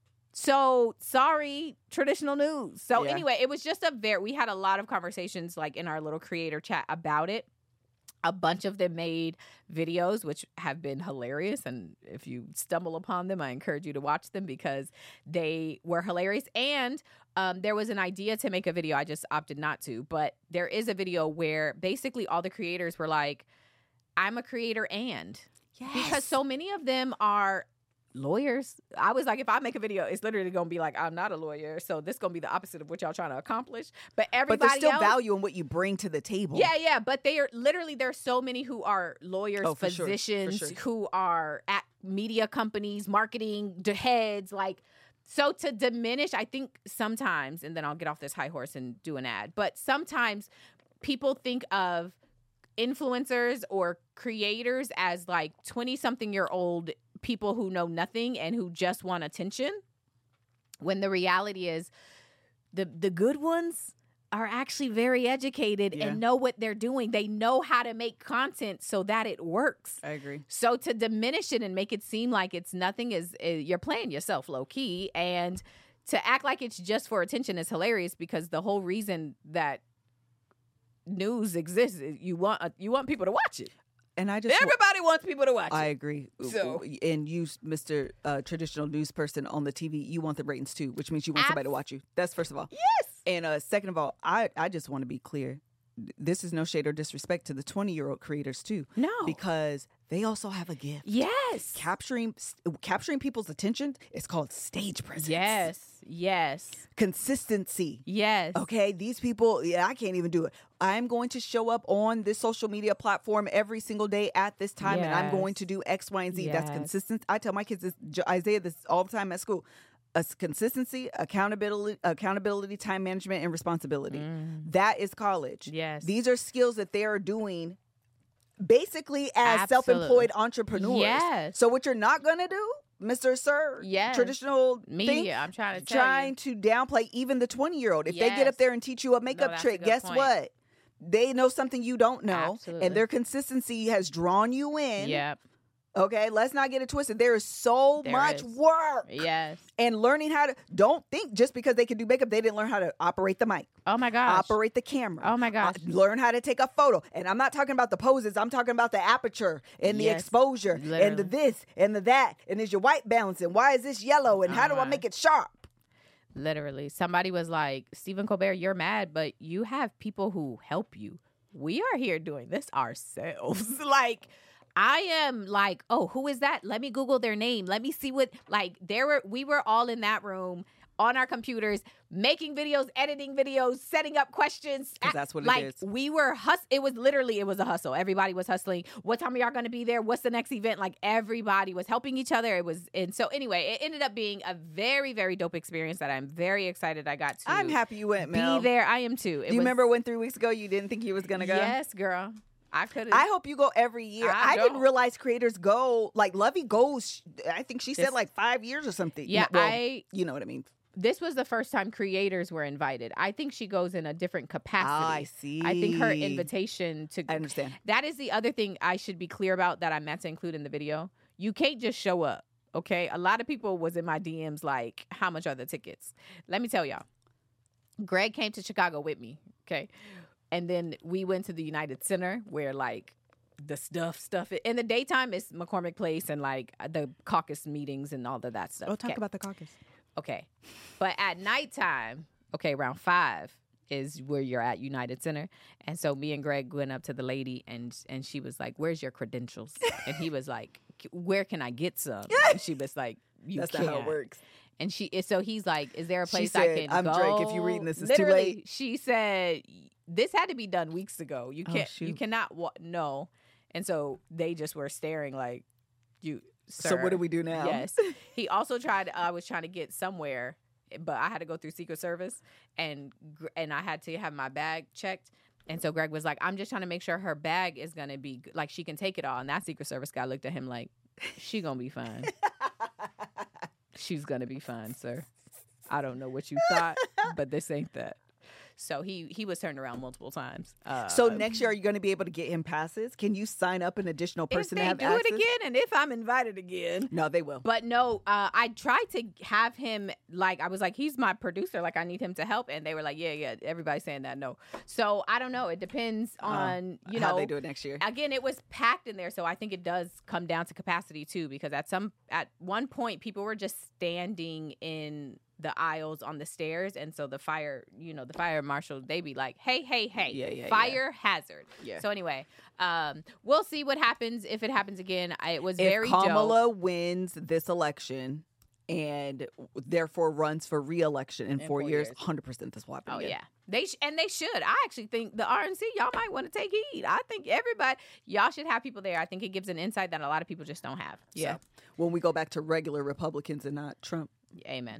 S2: So sorry, traditional news. So
S1: Yeah.
S2: anyway, it was just we had a lot of conversations like in our little creator chat about it. A bunch of them made videos, which have been hilarious. And if you stumble upon them, I encourage you to watch them because they were hilarious. And there was an idea to make a video. I just opted not to. But there is a video where basically all the creators were like, I'm a creator and.
S1: Yes.
S2: Because so many of them are lawyers. I was like, if I make a video, it's literally going to be like, I'm not a lawyer. So this going to be the opposite of what y'all trying to accomplish. But everybody
S1: there's still
S2: else,
S1: value in what you bring to the table.
S2: Yeah. But they are literally, there's so many who are lawyers,
S1: for sure,
S2: physicians,
S1: for sure.
S2: who are at media companies, marketing heads, like, so to diminish, I think sometimes, and then I'll get off this high horse and do an ad, but sometimes people think of influencers or creators as like 20-something-year-old people who know nothing and who just want attention, when the reality is the good ones are actually very educated and know what they're doing. They know how to make content so that it works.
S1: I agree.
S2: So to diminish it and make it seem like it's nothing is you're playing yourself low key, and to act like it's just for attention is hilarious because the whole reason that news exists is you want people to watch it.
S1: And I just
S2: everybody wants people to watch it.
S1: I agree.
S2: So,
S1: and you, Mr. Traditional news person on the TV, you want the ratings too, which means you want somebody to watch you. That's first of all.
S2: Yes.
S1: And second of all, I just want to be clear. this is no shade or disrespect to the 20-year-old creators too.
S2: No.
S1: Because they also have a gift.
S2: Yes.
S1: Capturing people's attention is called stage presence.
S2: Yes.
S1: Consistency.
S2: Yes.
S1: Okay, these people, I can't even do it. I'm going to show up on this social media platform every single day at this time, and I'm going to do X, Y, and Z. That's consistent. I tell my kids this, Isaiah, this all the time at school. Consistency, accountability, time management, and responsibility. That is college.
S2: Yes.
S1: These are skills that they are doing basically as
S2: Absolutely.
S1: self-employed entrepreneurs.
S2: Yes.
S1: So what you're not going to do, Mr. Sir, traditional
S2: media,
S1: thing,
S2: I'm trying to tell you.
S1: to downplay even the 20-year-old. If they get up there and teach you a makeup
S2: that's
S1: trick,
S2: a good
S1: guess
S2: point.
S1: what? They know something you don't know.
S2: Absolutely.
S1: And their consistency has drawn you in.
S2: Yep.
S1: Okay, let's not get it twisted. There is so much work.
S2: Yes.
S1: And learning how to, don't think just because they can do makeup, they didn't learn how to operate the mic.
S2: Oh my gosh.
S1: Operate the camera.
S2: Oh my gosh.
S1: Learn how to take a photo. And I'm not talking about the poses. I'm talking about the aperture and the exposure and the this and the that. And is your white balancing? Why is this yellow? And how do I make it sharp?
S2: Literally. Somebody was like, Stephen Colbert, you're mad, but you have people who help you. We are here doing this ourselves. Like, I am like, oh, who is that? Let me Google their name. Let me see what, like, we were all in that room on our computers, making videos, editing videos, setting up questions.
S1: Because that's what
S2: like,
S1: it is.
S2: We were, it was a hustle. Everybody was hustling. What time are y'all going to be there? What's the next event? Like, everybody was helping each other. And so anyway, it ended up being a very, very dope experience that I'm very excited I got to.
S1: I'm happy you went, Mel.
S2: Be there. I am too.
S1: Do you remember when 3 weeks ago you didn't think you was going to go?
S2: Yes, girl.
S1: I hope you go every year. I didn't realize creators go, like Lovey goes, I think she said like 5 years or something.
S2: Yeah,
S1: you know what I mean.
S2: This was the first time creators were invited. I think she goes in a different capacity.
S1: I see.
S2: I think her invitation to...
S1: I understand.
S2: That is the other thing I should be clear about that I meant to include in the video. You can't just show up, okay? A lot of people was in my DMs like, how much are the tickets? Let me tell y'all. Greg came to Chicago with me, okay? And then we went to the United Center where, like, the stuff. In the daytime, it's McCormick Place and, like, the caucus meetings and all of that stuff.
S1: Oh, talk about the caucus.
S2: Okay. But at nighttime, okay, around 5 is where you're at United Center. And so me and Greg went up to the lady and she was like, where's your credentials? And he was like, where can I get some? And she was like,
S1: That's not how it works.
S2: And so he's like, is there a place
S1: she said,
S2: I can
S1: I'm
S2: go?
S1: Drake, if you're reading this, it's
S2: Literally,
S1: too late.
S2: She said, this had to be done weeks ago. You can't, you cannot, no. And so they just were staring like, sir.
S1: So what do we do now?
S2: Yes. He also I was trying to get somewhere, but I had to go through Secret Service and I had to have my bag checked. And so Greg was like, I'm just trying to make sure her bag is going to be, like, she can take it all. And that Secret Service guy looked at him like, she going to be fine. She's going to be fine, sir. I don't know what you thought, but this ain't that. So he was turned around multiple times.
S1: So next year, are you going to be able to get him passes? Can you sign up an additional person to have access?
S2: If they do it again, and if I'm invited again.
S1: No, they will.
S2: But no, I tried to have him, like, I was like, he's my producer. Like, I need him to help. And they were like, yeah, everybody's saying that, no. So I don't know. It depends on,
S1: how they do it next year.
S2: Again, it was packed in there. So I think it does come down to capacity, too, because at one point, people were just standing in the aisles on the stairs, and so the fire marshal, they be like, hey, fire hazard. Yeah. So anyway, we'll see what happens if it happens again. It was very dope.
S1: If Kamala wins this election and therefore runs for re-election in 4 years, 100% this will happen again.
S2: Yeah. They should. I actually think the RNC, y'all might want to take heed. I think everybody, y'all should have people there. I think it gives an insight that a lot of people just don't have.
S1: Yeah. So, when we go back to regular Republicans and not Trump.
S2: Amen.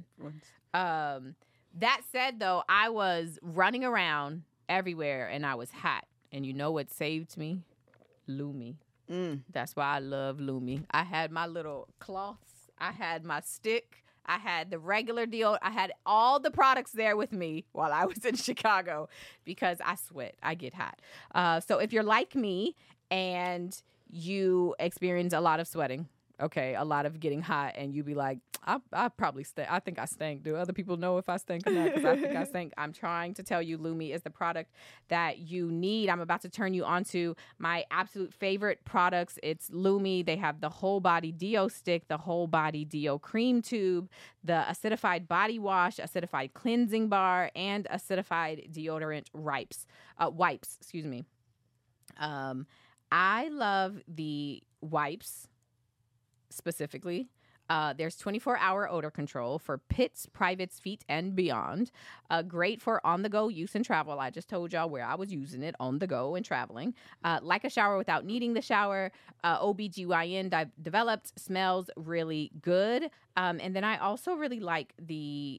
S2: That said, though, I was running around everywhere and I was hot. And you know what saved me? Lumi. That's why I love Lumi. I had my little cloths. I had my stick. I had the regular deal. I had all the products there with me while I was in Chicago because I sweat. I get hot. So if you're like me and you experience a lot of sweating, okay, a lot of getting hot, and you be like, I probably stink. I think I stink. Do other people know if I stink or not? Because I think I stink. I'm trying to tell you, Lumi is the product that you need. I'm about to turn you on to my absolute favorite products. It's Lumi. They have the whole body deo stick, the whole body deo cream tube, the acidified body wash, acidified cleansing bar, and acidified deodorant wipes. I love the wipes specifically. There's 24-hour odor control for pits, privates, feet, and beyond. Great for on-the-go use and travel. I just told y'all where I was using it, on the go and traveling. Like a shower without needing the shower. OBGYN developed, smells really good. And then I also really like the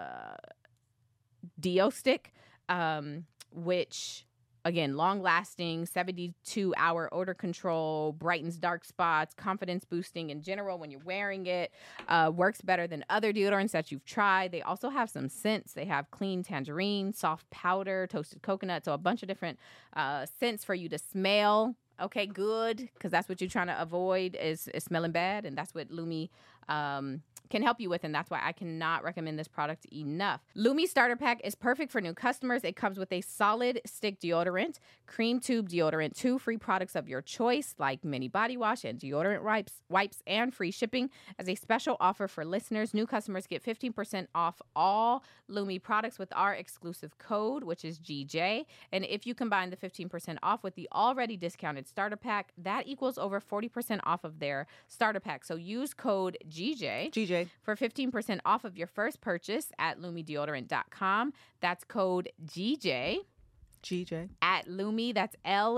S2: Deo Stick, which... Again, long-lasting, 72-hour odor control, brightens dark spots, confidence boosting in general when you're wearing it, works better than other deodorants that you've tried. They also have some scents. They have clean tangerine, soft powder, toasted coconut, so a bunch of different scents for you to smell. Okay, good, because that's what you're trying to avoid is smelling bad, and that's what Lumi can help you with, and that's why I cannot recommend this product enough. Lumi Starter Pack is perfect for new customers. It comes with a solid stick deodorant, cream tube deodorant, 2 free products of your choice, like mini body wash and deodorant wipes, and free shipping. As a special offer for listeners, new customers get 15% off all Lumi products with our exclusive code, which is GJ. And if you combine the 15% off with the already discounted starter pack, that equals over 40% off of their starter pack. So use code GJ for 15% off of your first purchase at LumiDeodorant.com. That's code GJ at Lumi. That's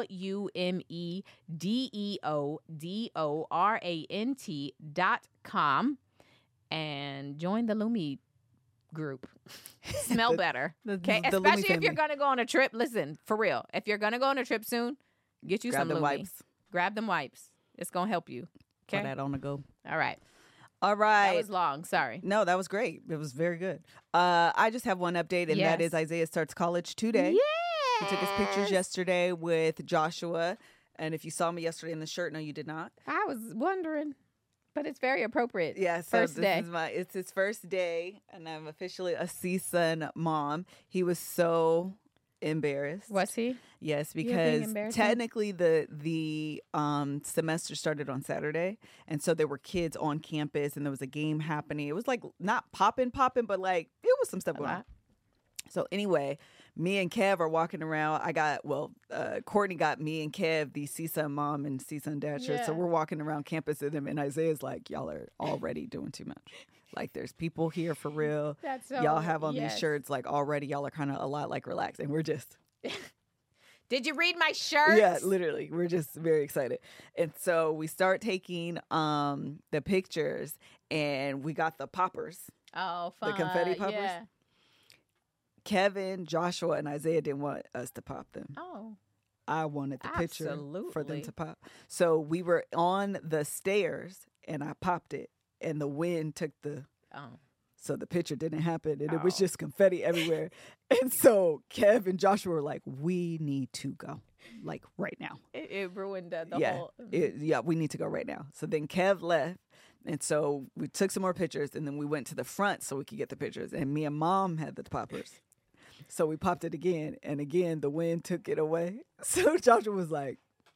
S2: LumiDeodorant.com. And join the Lumi group. Smell better. Okay, especially if you're going to go on a trip. Listen, for real. If you're going to go on a trip soon, get you some Lumi. Wipes. Grab them wipes. It's going to help you. Okay.
S1: Put that on the go.
S2: All right.
S1: That
S2: was long. Sorry.
S1: No, that was great. It was very good. I just have one update, and that is Isaiah starts college today.
S2: Yeah.
S1: He took his pictures yesterday with Joshua. And if you saw me yesterday in the shirt, no, you did not.
S2: I was wondering, but it's very appropriate.
S1: Yeah, so it's his first day, and I'm officially a CSUN mom. He was so embarrassed.
S2: Was he?
S1: Yes, because technically the semester started on Saturday, and so there were kids on campus, and there was a game happening. It was like not popping, but like it was some stuff going on. So anyway, me and Kev are walking around. Courtney got me and Kev the CSUN mom and CSUN dad shirts. So we're walking around campus with him, and Isaiah's like, y'all are already doing too much. Like, there's people here for real. Y'all have on these shirts, like, already y'all are kind of a lot like relaxed, and we're just...
S2: Did you read my shirt?
S1: Yeah, literally. We're just very excited. And so we start taking the pictures, and we got the poppers.
S2: Oh, fun.
S1: The confetti poppers.
S2: Yeah.
S1: Kevin, Joshua, and Isaiah didn't want us to pop them.
S2: Oh.
S1: I wanted the picture for them to pop. So we were on the stairs, and I popped it, and the wind took so the picture didn't happen, and it was just confetti everywhere. And so Kev and Joshua were like, we need to go, like, right now.
S2: It ruined the whole...
S1: we need to go right now. So then Kev left, and so we took some more pictures, and then we went to the front so we could get the pictures, and me and Mom had the poppers. So we popped it again, and again, the wind took it away. So Joshua was like,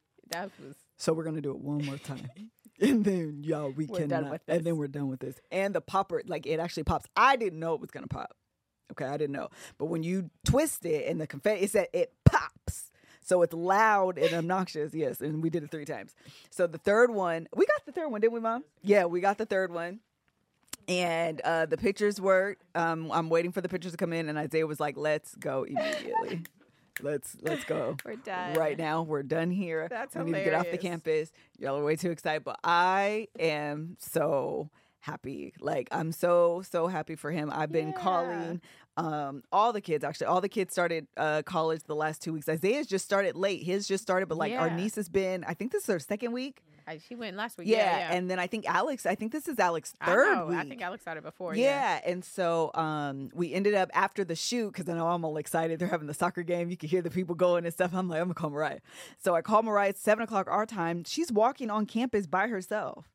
S1: so we're going to do it one more time. And then, we're done with this. And then we're done with this. And the popper, like, it actually pops. I didn't know it was going to pop. Okay, I didn't know. But when you twist it and the confetti, it said it pops. So it's loud and obnoxious. Yes, and we did it 3 times. So the third one, we got the third one, didn't we, Mom? Yeah, we got the third one. And the pictures worked. I'm waiting for the pictures to come in, and Isaiah was like, let's go immediately. Let's go.
S2: We're done.
S1: Right now, we're done here.
S2: That's
S1: we
S2: hilarious.
S1: need to get off the campus. Y'all are way too excited, but I am so happy. Like, I'm so happy for him. I've been calling all the kids, actually. All the kids started college the last 2 weeks. Isaiah's just started late. His just started, but our niece has been, I think this is her second week.
S2: She went last week.
S1: Yeah, and then I think this is Alex's third week.
S2: I think Alex started before.
S1: Yeah, and so we ended up after the shoot, because I know I'm all excited. They're having the soccer game. You can hear the people going and stuff. I'm like, I'm going to call Mariah. So I call Mariah at 7 o'clock our time. She's walking on campus by herself.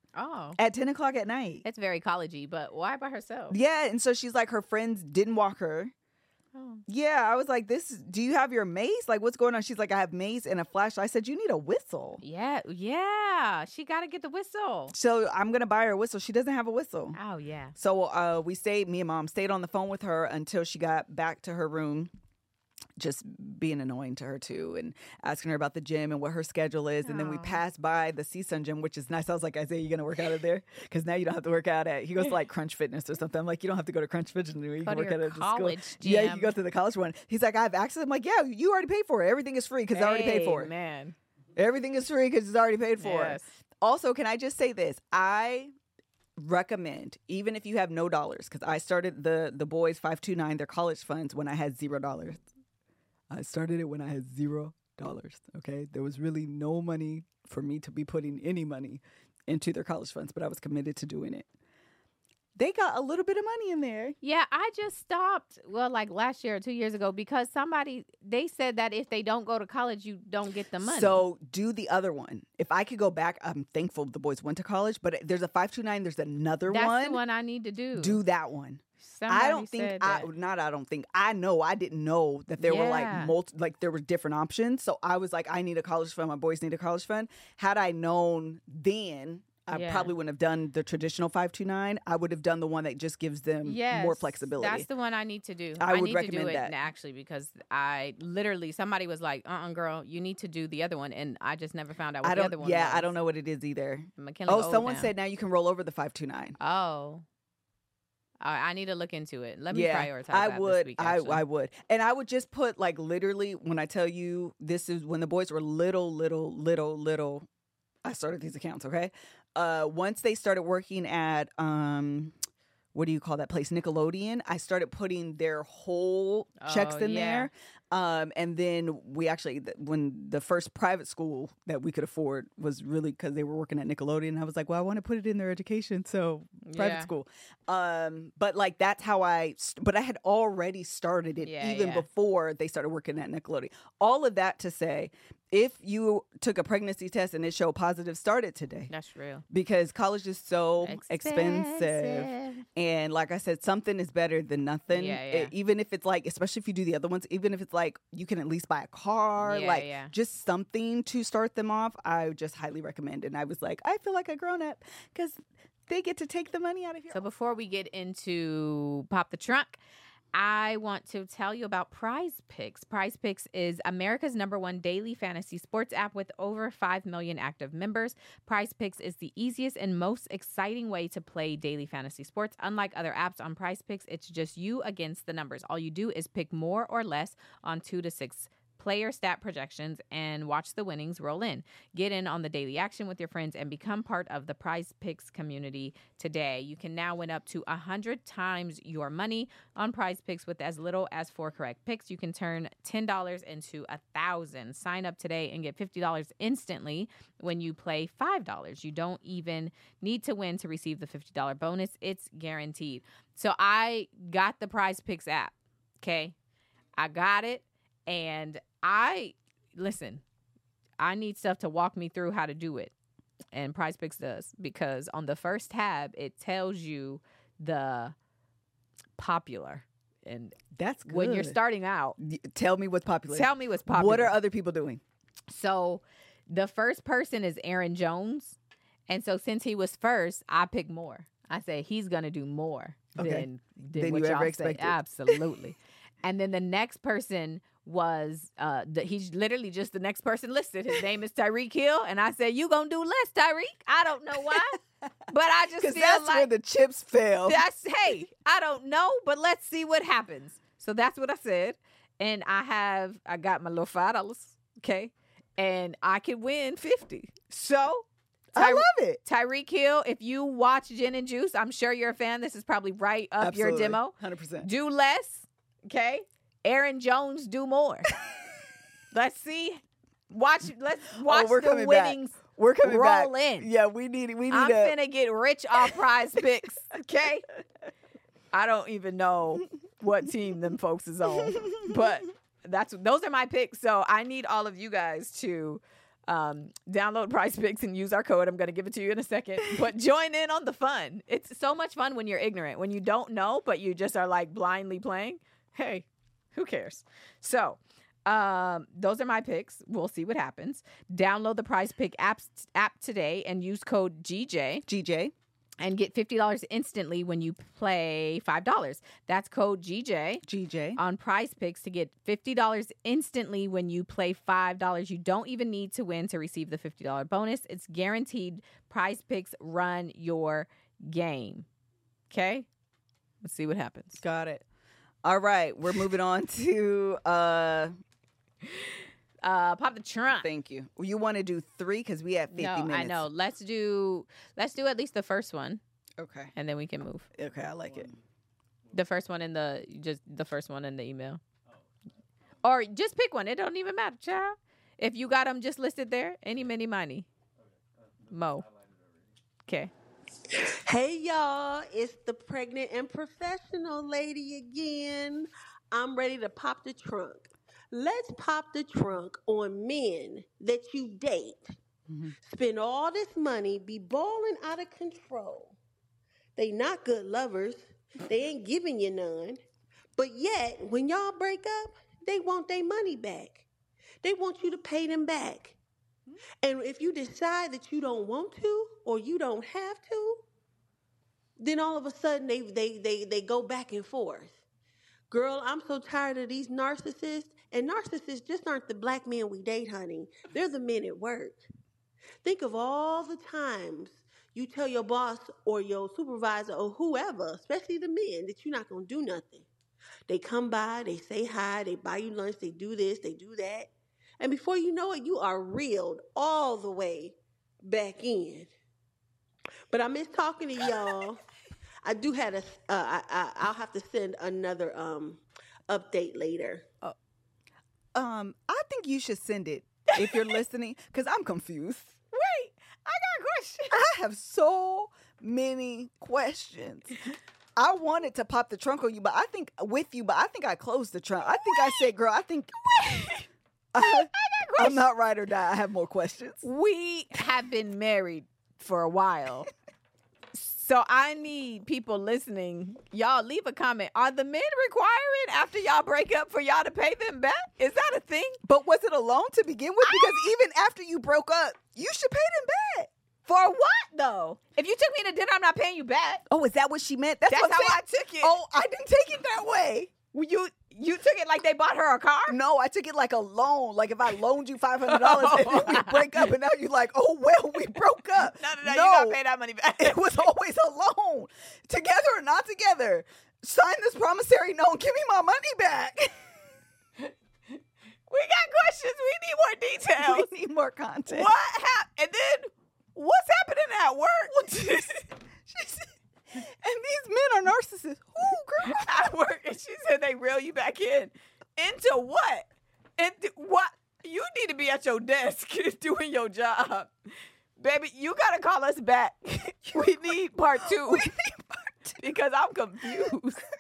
S2: Oh.
S1: at 10 o'clock at night.
S2: It's very collegey, but why by herself?
S1: Yeah, and so she's like, her friends didn't walk her.
S2: Oh.
S1: Yeah, I was like, do you have your mace? Like, what's going on? She's like, I have mace and a flashlight. I said, you need a whistle.
S2: Yeah. She got to get the whistle.
S1: So I'm going to buy her a whistle. She doesn't have a whistle.
S2: Oh, yeah.
S1: So me and Mom stayed on the phone with her until she got back to her room, just being annoying to her too, and asking her about the gym and what her schedule is. And then we
S2: Aw.
S1: passed by the CSUN gym, which is nice. I was like, Isaiah, you going to work out of there? Because now you don't have to work out at, he goes to like Crunch Fitness or something. I'm like, you don't have to go to Crunch Fitness anymore. You
S2: Go
S1: can
S2: to
S1: work
S2: your
S1: out at the school.
S2: college
S1: Yeah, you
S2: gym.
S1: can go to the college one. He's like, I have access. I'm like, yeah, you already paid for it. Everything is free because I already paid for it.
S2: Man.
S1: Everything is free because it's already paid for.
S2: Yes.
S1: Also, can I just say this? I recommend, even if you have no dollars, because I started the boys 529, their college funds, when I had $0. I started it when I had $0. Okay, there was really no money for me to be putting any money into their college funds, but I was committed to doing it. They got a little bit of money in there.
S2: Yeah, I just stopped, like last year or 2 years ago, because they said that if they don't go to college, you don't get the money.
S1: So do the other one. If I could go back, I'm thankful the boys went to college, but there's a 529, there's another
S2: that's
S1: one.
S2: the one I need to do.
S1: Do that one.
S2: Somebody
S1: I don't think
S2: said that.
S1: I know I didn't know that there were
S2: Yeah.
S1: like there were different options. So I was like, I need a college fund. My boys need a college fund. Had I known then, I
S2: Yeah.
S1: probably wouldn't have done the traditional 529. I would have done the one that just gives them more
S2: Yes,
S1: flexibility.
S2: That's the one I need to do.
S1: I would
S2: need to do
S1: recommend
S2: it
S1: that.
S2: actually, because I literally, somebody was like, girl, you need to do the other one. And I just never found out what the other one was.
S1: I don't know what it is either.
S2: McKinley Gold
S1: Someone
S2: now.
S1: said now you can roll over the 529.
S2: Oh. I need to look into it. Let me
S1: Yeah,
S2: prioritize
S1: I
S2: that
S1: would.
S2: this week, actually.
S1: I would. And I would just put, like, literally, when I tell you this is when the boys were little, I started these accounts, okay? Once they started working at, what do you call that place? Nickelodeon. I started putting their whole checks in there. And then we actually, when the first private school that we could afford was really because they were working at Nickelodeon, I was like, well, I want to put it in their education. So private
S2: Yeah.
S1: school. But like, that's how but I had already started it even before they started working at Nickelodeon. All of that to say, if you took a pregnancy test and it showed positive, start it today.
S2: That's real.
S1: Because college is so expensive. And like I said, something is better than nothing.
S2: Yeah.
S1: Even if it's like, especially if you do the other ones, even if it's like you can at least buy a car, just something to start them off, I just highly recommend it. And I was like, I feel like a grown up because they get to take the money out of here.
S2: So before we get into Pop the Trunk, I want to tell you about Prize Picks. Prize Picks is America's #1 daily fantasy sports app with over 5 million active members. Prize Picks is the easiest and most exciting way to play daily fantasy sports. Unlike other apps on Prize Picks, it's just you against the numbers. All you do is pick more or less on 2 to 6 player stat projections and watch the winnings roll in. Get in on the daily action with your friends and become part of the Prize Picks community today. You can now win up to 100 times your money on Prize Picks with as little as 4 correct picks. You can turn $10 into $1,000. Sign up today and get $50 instantly when you play $5. You don't even need to win to receive the $50 bonus. It's guaranteed. So I got the Prize Picks app. Okay. I got it. And I need stuff to walk me through how to do it. And Prize Picks does, because on the first tab, it tells you the popular. And
S1: that's good.
S2: When you're starting out.
S1: Tell me what's popular.
S2: Tell me what's popular.
S1: What are other people doing?
S2: So the first person is Aaron Jones. And so since he was first, I picked more. I said he's going to do more than what
S1: you ever
S2: y'all
S1: expected.
S2: say. Absolutely. And then the next person was he's literally just the next person listed. His name is Tyreek Hill, and I said, "You gonna do less, Tyreek?" I don't know why, but I just feel
S1: that's
S2: like
S1: where the chips fell.
S2: I don't know, but let's see what happens. So that's what I said, and I got my little $5, okay, and I could win 50. So
S1: I love it.
S2: Tyreek Hill, if you watch Gin and Juice, I'm sure you're a fan. This is probably right up your demo.
S1: 100%.
S2: Do less, okay? Aaron Jones, do more. Let's see. Let's watch the winnings
S1: We're coming
S2: roll
S1: back.
S2: in.
S1: Yeah, we need
S2: I'm finna get rich off Prize Picks, okay? I don't even know what team them folks is on, but those are my picks. So I need all of you guys to Download Prize Picks and use our code. I'm going to give it to you in a second. But join in on the fun. It's so much fun when you're ignorant, when you don't know, but you just are like blindly playing. Hey, who cares? So those are my picks. We'll see what happens. Download the Prize Pick app today and use code GJ. And get $50 instantly when you play $5. That's code GJ on Prize Picks to get $50 instantly when you play $5. You don't even need to win to receive the $50 bonus. It's guaranteed. Prize Picks, run your game. Okay? Let's see what happens.
S1: Got it. All right. We're moving on to
S2: Pop the Trunk.
S1: Thank you. You want to do 3 because we have 50 minutes.
S2: I know. Let's do at least the first one.
S1: Okay.
S2: And then we can move.
S1: Okay, I like it.
S2: The first one in the first one in the email. Or just pick one. It don't even matter, child. If you got them just listed there, any, many, money. Mo. Okay.
S4: Hey, y'all. It's the pregnant and professional lady again. I'm ready to pop the trunk. Let's pop the trunk on men that you date. Mm-hmm. Spend all this money, be balling out of control. They not good lovers. They ain't giving you none. But yet, when y'all break up, they want their money back. They want you to pay them back. And if you decide that you don't want to or you don't have to, then all of a sudden they go back and forth. Girl, I'm so tired of these narcissists. And narcissists just aren't the black men we date, honey. They're the men at work. Think of all the times you tell your boss or your supervisor or whoever, especially the men, that you're not going to do nothing. They come by, they say hi, they buy you lunch, they do this, they do that. And before you know it, you are reeled all the way back in. But I miss talking to y'all. I do have I'll have to send another update later.
S1: I think you should send it if you're listening, because I'm confused.
S2: Wait, I got a question.
S1: I have so many questions. I wanted to pop the trunk on you, but I think I closed the trunk. I think I said, girl, I think I'm not ride or die. I have more questions.
S2: We have been married for a while. So I need people listening. Y'all leave a comment. Are the men requiring after y'all break up for y'all to pay them back? Is that a thing?
S1: But was it a loan to begin with? Because even after you broke up, you should pay them back.
S2: For what, though? If you took me to dinner, I'm not paying you back.
S1: Oh, is that what she meant?
S2: That's how I took it.
S1: Oh, I didn't take it that way.
S2: You took it like they bought her a car?
S1: No, I took it like a loan. Like if I loaned you $500 and then we break up and now you're like, oh, well, we broke up.
S2: No, you got to pay that money back.
S1: It was always a loan. Together or not together. Sign this promissory note. Give me my money back.
S2: We got questions. We need more details.
S1: We need more content.
S2: What happened? And then what's happening at work?
S1: And these men are narcissists. Ooh, girl.
S2: At work, and she said they reel you back in. Into what? Into what? You need to be at your desk doing your job. Baby, you got to call us back. We need part 2.
S1: We need part 2.
S2: Because I'm confused.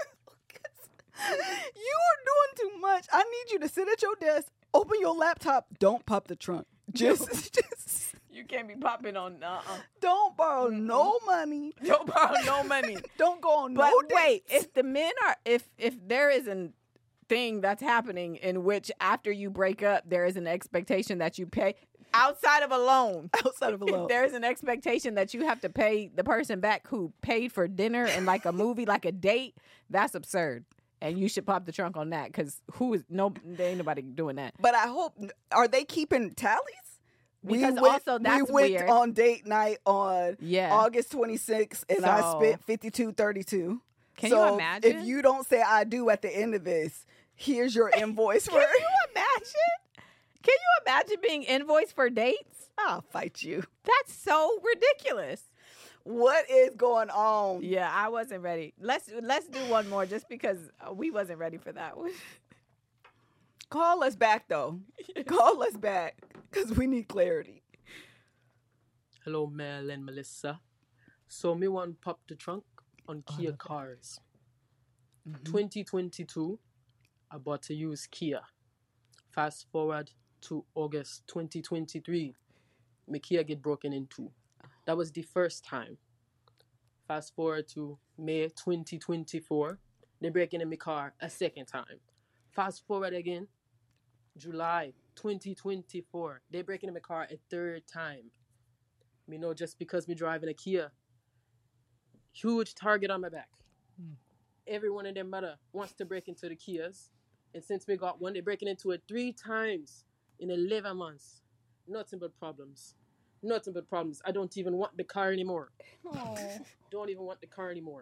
S1: You are doing too much. I need you to sit at your desk, open your laptop. Don't pop the trunk. Just
S2: you can't be popping on.
S1: Don't borrow no money.
S2: Don't borrow no money.
S1: Don't go on
S2: but
S1: no dates.
S2: Wait, if the men are, if there is a thing that's happening in which after you break up, there is an expectation that you pay outside of a loan.
S1: Outside of a loan,
S2: if there's an expectation that you have to pay the person back who paid for dinner and like a movie, like a date. That's absurd. And you should pop the trunk on that because there ain't nobody doing that.
S1: But I hope, are they keeping tallies?
S2: Because
S1: we went on date night on August 26th and I spent $52.32.
S2: Can you imagine?
S1: If you don't say I do at the end of this, here's your invoice for
S2: Can you imagine? Can you imagine being invoiced for dates?
S1: I'll fight you.
S2: That's so ridiculous.
S1: What is going on?
S2: Yeah, I wasn't ready. Let's do one more just because we wasn't ready for that one.
S1: Call us back, though. Call us back because we need clarity.
S5: Hello, Mel and Melissa. So me want pop the trunk on Kia cars. 2022, I bought a used Kia. Fast forward to August 2023, my Kia get broken into. That was the first time. Fast forward to May 2024, they breaking in my car a second time. Fast forward again, July 2024, they breaking in my car a third time. Me know just because me driving a Kia, huge target on my back. Everyone and their mother wants to break into the Kias. And since we got one, they're breaking into it 3 times in 11 months. Nothing but problems. Nothing but problems. I don't even want the car anymore. Don't even want the car anymore.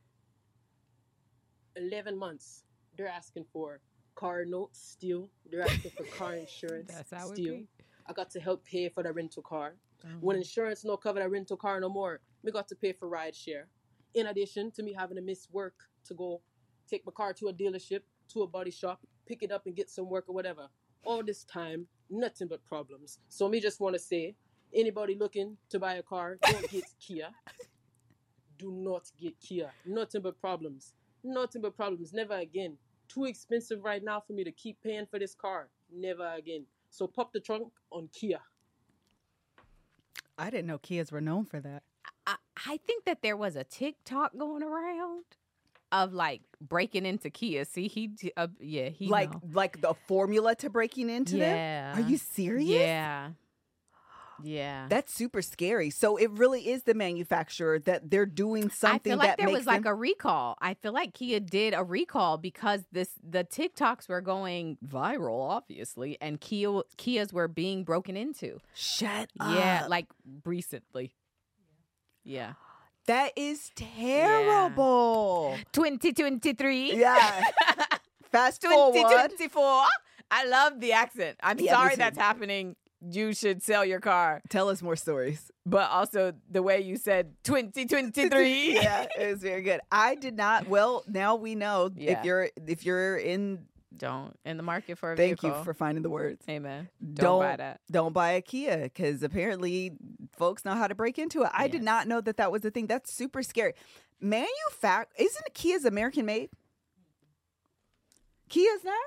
S5: 11 months. They're asking for car notes still. They're asking for car insurance
S2: That's how it
S5: still.
S2: be.
S5: I got to help pay for the rental car. When insurance no cover the rental car no more, we got to pay for ride share. In addition to me having to miss work to go take my car to a dealership, to a body shop, pick it up and get some work or whatever. All this time, nothing but problems. So me just want to say, anybody looking to buy a car, don't get Kia. Do not get Kia. Nothing but problems. Nothing but problems. Never again. Too expensive right now for me to keep paying for this car. Never again. So pop the trunk on Kia.
S1: I didn't know Kias were known for that.
S2: I think that there was a TikTok going around of like breaking into Kia. See, he
S1: Like
S2: know.
S1: like the formula to breaking into
S2: Yeah.
S1: them? Are you serious?
S2: Yeah. Yeah.
S1: That's super scary. So it really is the manufacturer that they're doing something
S2: I feel like
S1: that
S2: there
S1: makes
S2: was like
S1: them
S2: a recall. I feel like Kia did a recall because the TikToks were going viral, obviously, and Kias were being broken into.
S1: shut
S2: Yeah,
S1: up.
S2: like recently. Yeah.
S1: That is terrible.
S2: 2023.
S1: Yeah. Fast forward.
S2: 2024. I love the accent. I'm
S1: Yeah, me
S2: sorry
S1: too.
S2: that's happening. You should sell your car.
S1: Tell us more stories.
S2: But also the way you said 2023.
S1: Yeah, it was very good. I did not. Well, now we know
S2: Yeah.
S1: if you're in.
S2: Don't in the market for a
S1: Thank
S2: vehicle.
S1: you for finding the words.
S2: Amen. Don't buy that.
S1: Don't buy a Kia because apparently folks know how to break into it. I did
S2: Yes.
S1: not know that was a thing. That's super scary. Isn't Kia's American made? Kia's not?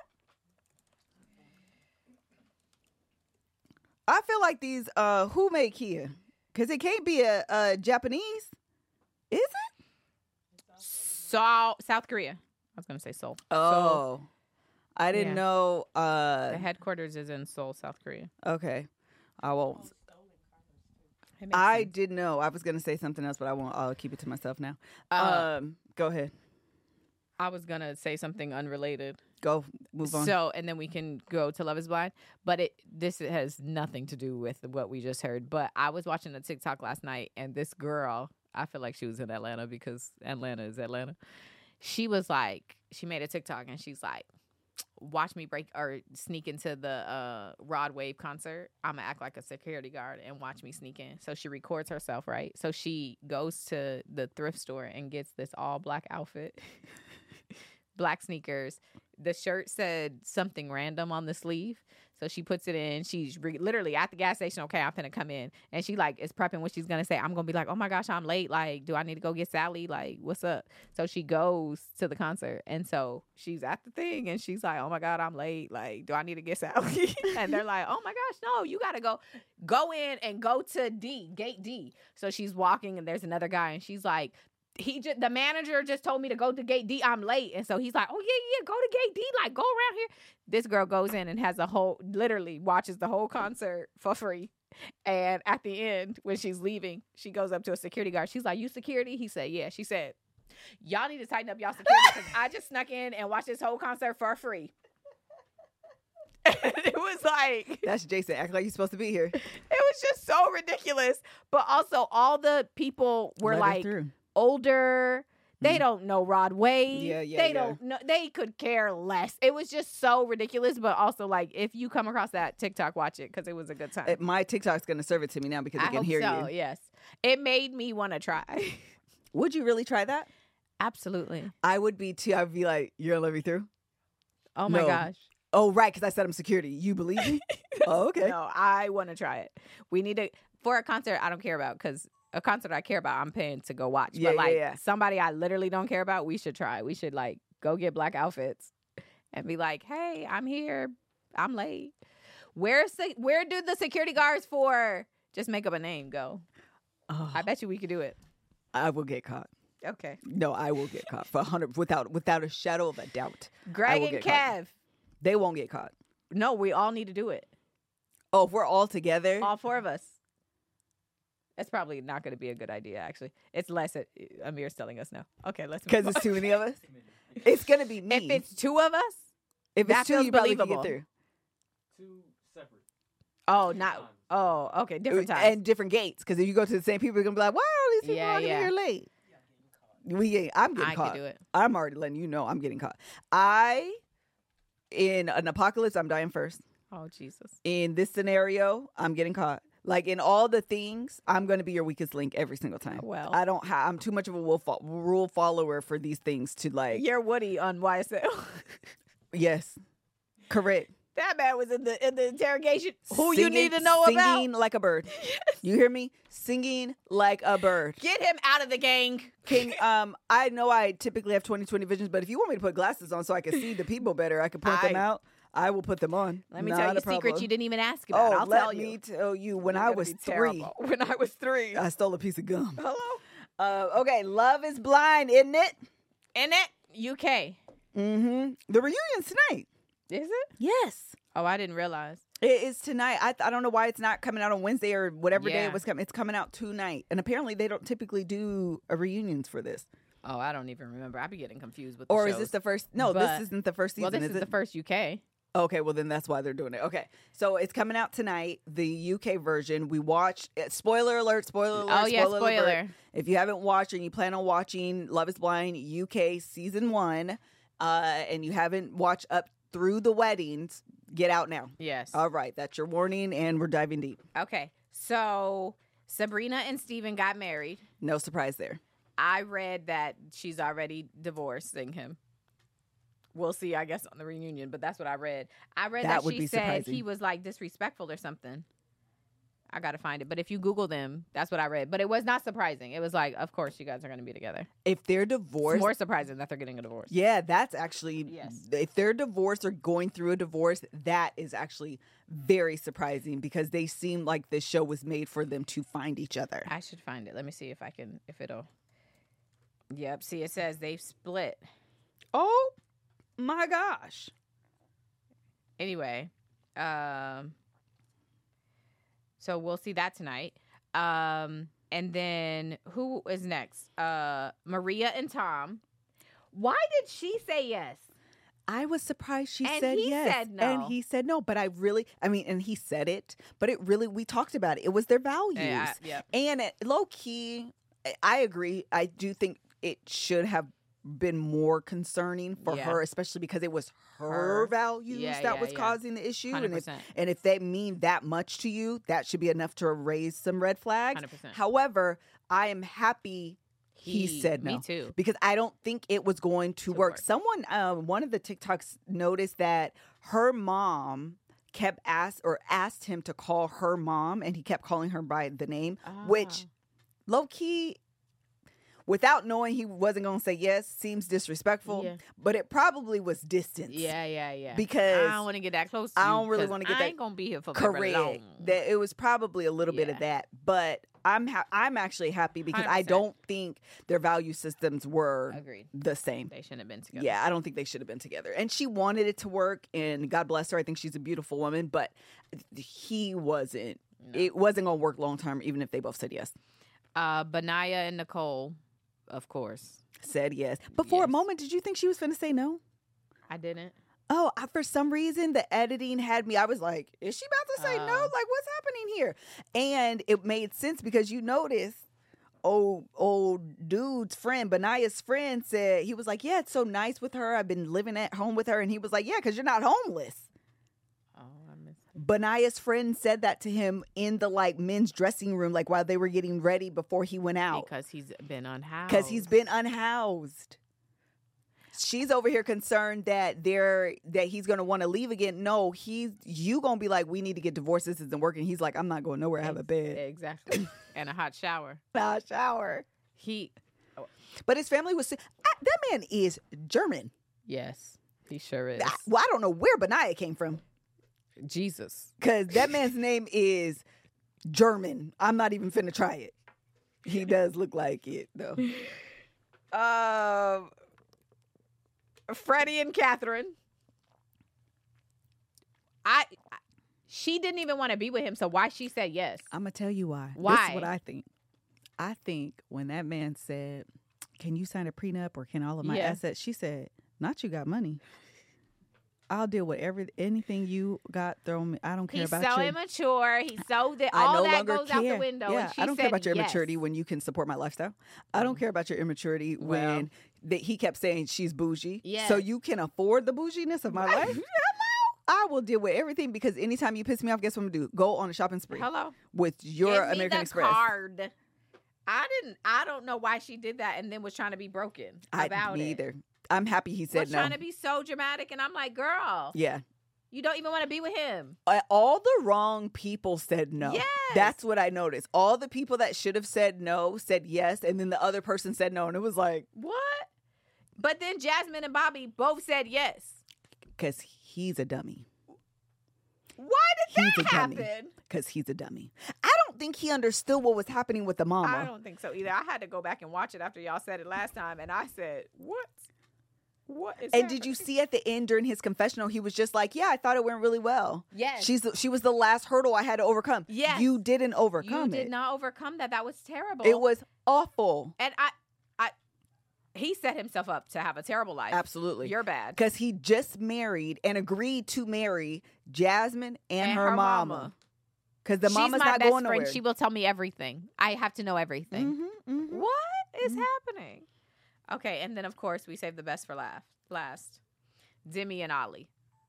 S1: I feel like these who made Kia? Because it can't be a Japanese. Is it?
S2: South Korea. I was going to say Seoul.
S1: Oh. I didn't
S2: Yeah.
S1: know
S2: The headquarters is in Seoul, South Korea.
S1: okay. I won't.
S2: It makes
S1: I
S2: sense.
S1: did know. I was going to say something else, but I won't. I'll keep it to myself now. Go ahead.
S2: I was going to say something unrelated.
S1: Go. Move on.
S2: So, and then we can go to Love is Blind. But this has nothing to do with what we just heard. But I was watching a TikTok last night, and this girl, I feel like she was in Atlanta because Atlanta is Atlanta. She was like, she made a TikTok, and she's like, watch me break or sneak into the Rod Wave concert. I'm gonna act like a security guard and watch me sneak in. So she records herself, right? So she goes to the thrift store and gets this all black outfit, black sneakers. The shirt said something random on the sleeve. So she puts it in. She's literally at the gas station. Okay, I'm finna come in. And she like is prepping what she's gonna say. I'm gonna be like, oh my gosh, I'm late. Like, do I need to go get Sally? Like, what's up? So she goes to the concert. And so she's at the thing and she's like, oh my God, I'm late. Like, do I need to get Sally? And they're like, oh my gosh, no, you gotta go in and go to gate D. So she's walking and there's another guy and she's like, the manager just told me to go to gate D. I'm late. And so he's like, oh yeah, go to gate D. Like, go around here. This girl goes in and has literally watches the whole concert for free. And at the end, when she's leaving, she goes up to a security guard. She's like, you security? He said, yeah. She said, y'all need to tighten up y'all security because I just snuck in and watched this whole concert for free. It was like,
S1: That's Jason. Act like you're supposed to be here.
S2: it was just so ridiculous. But also all the people were
S1: Let her
S2: like
S1: through.
S2: older. They don't know Rod Wave.
S1: Yeah,
S2: They don't know. They could care less. It was just so ridiculous. But also, like, if you come across that TikTok, watch it because it was a good time.
S1: My TikTok's going to serve it to me now because it
S2: I
S1: can
S2: hope
S1: hear
S2: so.
S1: you.
S2: Yes, it made me want to try.
S1: Would you really try that?
S2: Absolutely.
S1: I would be too. I'd be like, you're going to let me through?
S2: Oh my
S1: No.
S2: gosh.
S1: Oh, right, because I said I'm security. You believe me? Oh, okay.
S2: No, I want to try it. We need to for a concert. I don't care about because a concert I care about, I'm paying to go watch.
S1: Yeah,
S2: but like
S1: yeah.
S2: somebody I literally don't care about, we should try. We should like go get black outfits and be like, hey, I'm here. I'm late. Where do the security guards for just make up a name go?
S1: Oh,
S2: I bet you we could do it.
S1: I will get caught.
S2: Okay.
S1: No, I will get caught for 100 without a shadow of a doubt. I
S2: Greg
S1: will
S2: and
S1: get caught.
S2: Kev.
S1: They won't get caught.
S2: No, we all need to do it.
S1: Oh, if we're all together.
S2: All 4 of us. It's probably not going to be a good idea, actually. It's less. Amir's telling us no. Okay, let's move
S1: Because
S2: on.
S1: it's too many of us. It's gonna be me.
S2: If it's 2 of us,
S1: if
S2: that
S1: it's two,
S2: feels
S1: you probably can
S2: believable.
S1: get through.
S3: 2 separate.
S2: oh, not. Oh, okay, different times.
S1: And different gates. Because if you go to the same people, you're gonna be like, "Why are all these people
S2: Yeah,
S1: walking
S2: yeah.
S1: here late?" I'm getting
S2: I
S1: caught.
S2: could do it.
S1: I'm already letting you know I'm getting caught. In an apocalypse, I'm dying first.
S2: Oh, Jesus.
S1: In this scenario, I'm getting caught. Like in all the things, I'm going to be your weakest link every single time.
S2: Well.
S1: I'm too much of a rule follower for these things to like.
S2: You're Woody on YSL.
S1: Yes, correct.
S2: That man was in the interrogation. Who you need to know
S1: singing
S2: about?
S1: like a bird. You hear me? Singing like a bird.
S2: Get him out of the gang.
S1: King, I know I typically have 20/20 visions, but if you want me to put glasses on so I can see the people better, I can point them out. I will put them on.
S2: Let me
S1: Not
S2: tell you
S1: a
S2: a secret
S1: problem.
S2: you didn't even ask about.
S1: Oh,
S2: I'll
S1: let
S2: tell
S1: me
S2: you.
S1: tell you. When
S2: You're
S1: I
S2: gonna
S1: was
S2: be
S1: 3,
S2: terrible. When I was 3.
S1: I stole a piece of gum.
S2: Hello?
S1: Okay, Love is Blind, isn't it?
S2: In it? UK.
S1: Mm-hmm. The reunion's tonight.
S2: Is it?
S1: Yes.
S2: Oh, I didn't realize.
S1: It is tonight. I don't know why it's not coming out on Wednesday or whatever day
S2: Yeah.
S1: it was coming. It's coming out tonight. And apparently they don't typically do reunions for this.
S2: Oh, I don't even remember. I be getting confused with the
S1: Or
S2: shows.
S1: is this the first? No,
S2: But-
S1: this isn't the first season,
S2: Well, this
S1: is
S2: is
S1: it?
S2: the first UK.
S1: Okay, well then that's why they're doing it. Okay, so it's coming out tonight, the UK version. We watched. Spoiler alert! Spoiler alert!
S2: Oh, yeah,
S1: alert.
S2: spoiler.
S1: If you haven't watched and you plan on watching Love Is Blind UK season 1, and you haven't watched up through the weddings, get out now.
S2: Yes.
S1: All right, that's your warning, and we're diving deep.
S2: Okay. So Sabrina and Steven got married.
S1: No surprise there.
S2: I read that she's already divorcing him. We'll see, I guess, on the reunion, but that's what I read. I read
S1: That
S2: that,
S1: would
S2: she
S1: be
S2: said
S1: surprising.
S2: he was like disrespectful or something. I got to find it. But if you Google them, that's what I read. But it was not surprising. It was like, of course, you guys are going to be together.
S1: If they're
S2: It's
S1: divorced,
S2: more surprising that they're getting a divorce.
S1: yeah, that's actually,
S2: Yes.
S1: if they're divorced or going through a divorce, that is actually very surprising because they seem like the show was made for them to find each other.
S2: I should find it. Let me see if I can, if it'll. Yep. See, it says they've split.
S1: Oh my gosh.
S2: Anyway, so we'll see that tonight. And then who is next? Maria and Tom. Why did she say yes?
S1: I was surprised she
S2: And
S1: said
S2: he
S1: yes.
S2: said no.
S1: And he said no. But and he said it, but it really, we talked about it. It was their values.
S2: Yeah.
S1: And low key, I agree. I do think it should have been more concerning for
S2: Yeah.
S1: her, especially because it was her
S2: Her.
S1: values
S2: Yeah,
S1: that
S2: yeah,
S1: was
S2: yeah.
S1: causing the issue.
S2: 100%.
S1: And if they mean that much to you, that should be enough to raise some red flags.
S2: 100%.
S1: However, I am happy he said no.
S2: Me too.
S1: Because I don't think it was going to work. Someone, one of the TikToks noticed that her mom asked him to call her mom, and he kept calling her by the name, which low key, without knowing he wasn't going to say yes, seems disrespectful.
S2: Yeah.
S1: But it probably was distance.
S2: Yeah.
S1: Because
S2: I don't want to get that close to
S1: I
S2: you
S1: don't really
S2: 'cause
S1: wanna get
S2: I
S1: that-
S2: ain't gonna be here for very long.
S1: correct. That it was probably a little bit of
S2: Yeah.
S1: that, but I'm actually happy because I
S2: 100%.
S1: don't think their value systems were
S2: Agreed.
S1: the same.
S2: They shouldn't have been together.
S1: Yeah, I don't think they should have been together. And she wanted it to work, and God bless her. I think she's a beautiful woman, but he wasn't.
S2: No.
S1: It wasn't going to work long term, even if they both said yes.
S2: Benaya and Nicole, of course.
S1: Said yes. But for a
S2: Yes.
S1: moment, did you think she was going to say no?
S2: I didn't.
S1: Oh, for some reason, the editing had me. I was like, is she about to say no?
S2: Oh.
S1: Like, what's happening here? And it made sense because you notice old dude's friend, Benaya's friend, said, he was like, yeah, it's so nice with her. I've been living at home with her. And he was like, yeah, because you're not homeless.
S2: Oh, I missed it.
S1: Benaya's friend said that to him in the men's dressing room, like while they were getting ready before he went out.
S2: Because he's been unhoused.
S1: Because he's been unhoused. She's over here concerned that he's gonna want to leave again. No, you gonna be like, we need to get divorced. This isn't working. He's like, I'm not going nowhere. I have a bed,
S2: Exactly. And a hot shower.
S1: a shower. But his family was. That man is German.
S2: Yes, he sure is.
S1: Well, I don't know where Benaya came from.
S2: Jesus.
S1: Because that man's name is German. I'm not even finna try it. He does look like it, though.
S2: Freddie and Catherine. She didn't even want to be with him, so why she said yes?
S1: I'm going to tell you why.
S2: Why?
S1: This is what I think. I think when that man said, can you sign a prenup or can all of my assets? She said, not you got money. I'll deal with anything you got thrown me. I don't care about you.
S2: He's so immature. He's so that all that goes out the window.
S1: Yeah,
S2: and she
S1: I don't care about your
S2: yes.
S1: immaturity when you can support my lifestyle. I don't care about your immaturity when he kept saying she's bougie.
S2: Yes.
S1: So you can afford the bouginess of my life. Hello. I will deal with everything because anytime you piss me off, guess what I'm gonna do? Go on a shopping spree.
S2: Hello.
S1: With your
S2: Give
S1: American
S2: me the
S1: Express.
S2: Card. I don't know why she did that and then was trying to be broken about
S1: me
S2: it.
S1: either. I'm happy he said
S2: was
S1: no.
S2: Trying to be so dramatic, and I'm like, girl.
S1: Yeah.
S2: You don't even want to be with him.
S1: All the wrong people said no.
S2: Yes.
S1: That's what I noticed. All the people that should have said no said yes, and then the other person said no, and it was like,
S2: what? But then Jasmine and Bobby both said yes.
S1: Because he's a dummy.
S2: Why did that happen?
S1: Because he's a dummy. I don't think he understood what was happening with the mama.
S2: I don't think so either. I had to go back and watch it after y'all said it last time, and I said, what? What is
S1: and did you see at the end during his confessional, he was just like, yeah, I thought it went really well.
S2: Yes.
S1: She was the last hurdle I had to overcome.
S2: Yes.
S1: You didn't overcome it.
S2: You did not overcome that. That was terrible.
S1: It was awful.
S2: And he set himself up to have a terrible life.
S1: Absolutely.
S2: You're bad.
S1: Because he just married and agreed to marry Jasmine and her mama. Because the mama's not going nowhere.
S2: She will tell me everything. I have to know everything.
S1: Mm-hmm, mm-hmm.
S2: What is happening? Okay, and then, of course, we saved the best for last. Demi and Ollie.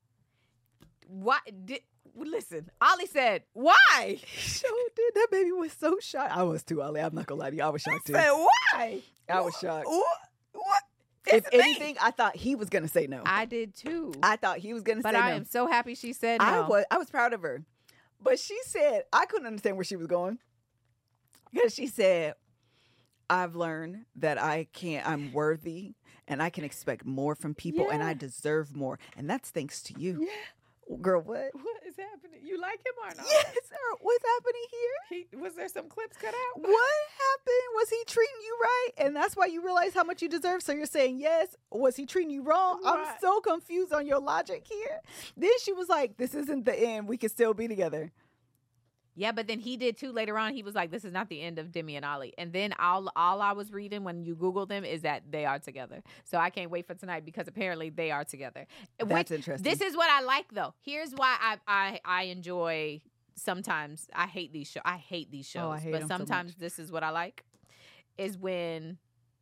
S2: Listen, Ollie said, why?
S1: So did. That baby was so shocked. I was too, Ollie. I'm not going to lie to you. I was shocked, too.
S2: Said, why?
S1: I was shocked.
S2: What?
S1: If anything, I thought he was going to say no.
S2: I did, too.
S1: I thought he was going to say no.
S2: But I am so happy she said no.
S1: I was proud of her. But she said, I couldn't understand where she was going. Because she said, I've learned that I'm worthy and I can expect more from people and I deserve more. And that's thanks to you. Yeah. Girl, what?
S2: What is happening? You like him or not?
S1: Yes, sir. What's happening here?
S2: Was there some clips cut out?
S1: What happened? Was he treating you right? And that's why you realize how much you deserve. So you're saying yes. Was he treating you wrong? Right. I'm so confused on your logic here. Then she was like, this isn't the end. We can still be together.
S2: Yeah, but then he did too later on. He was like, this is not the end of Demi and Ollie. And then all I was reading when you Googled them is that they are together. So I can't wait for tonight because apparently they are together.
S1: That's interesting.
S2: This is what I like, though. Here's why I enjoy sometimes. I hate these shows.
S1: Oh, I hate
S2: but
S1: them
S2: sometimes
S1: so much.
S2: this is what I like is when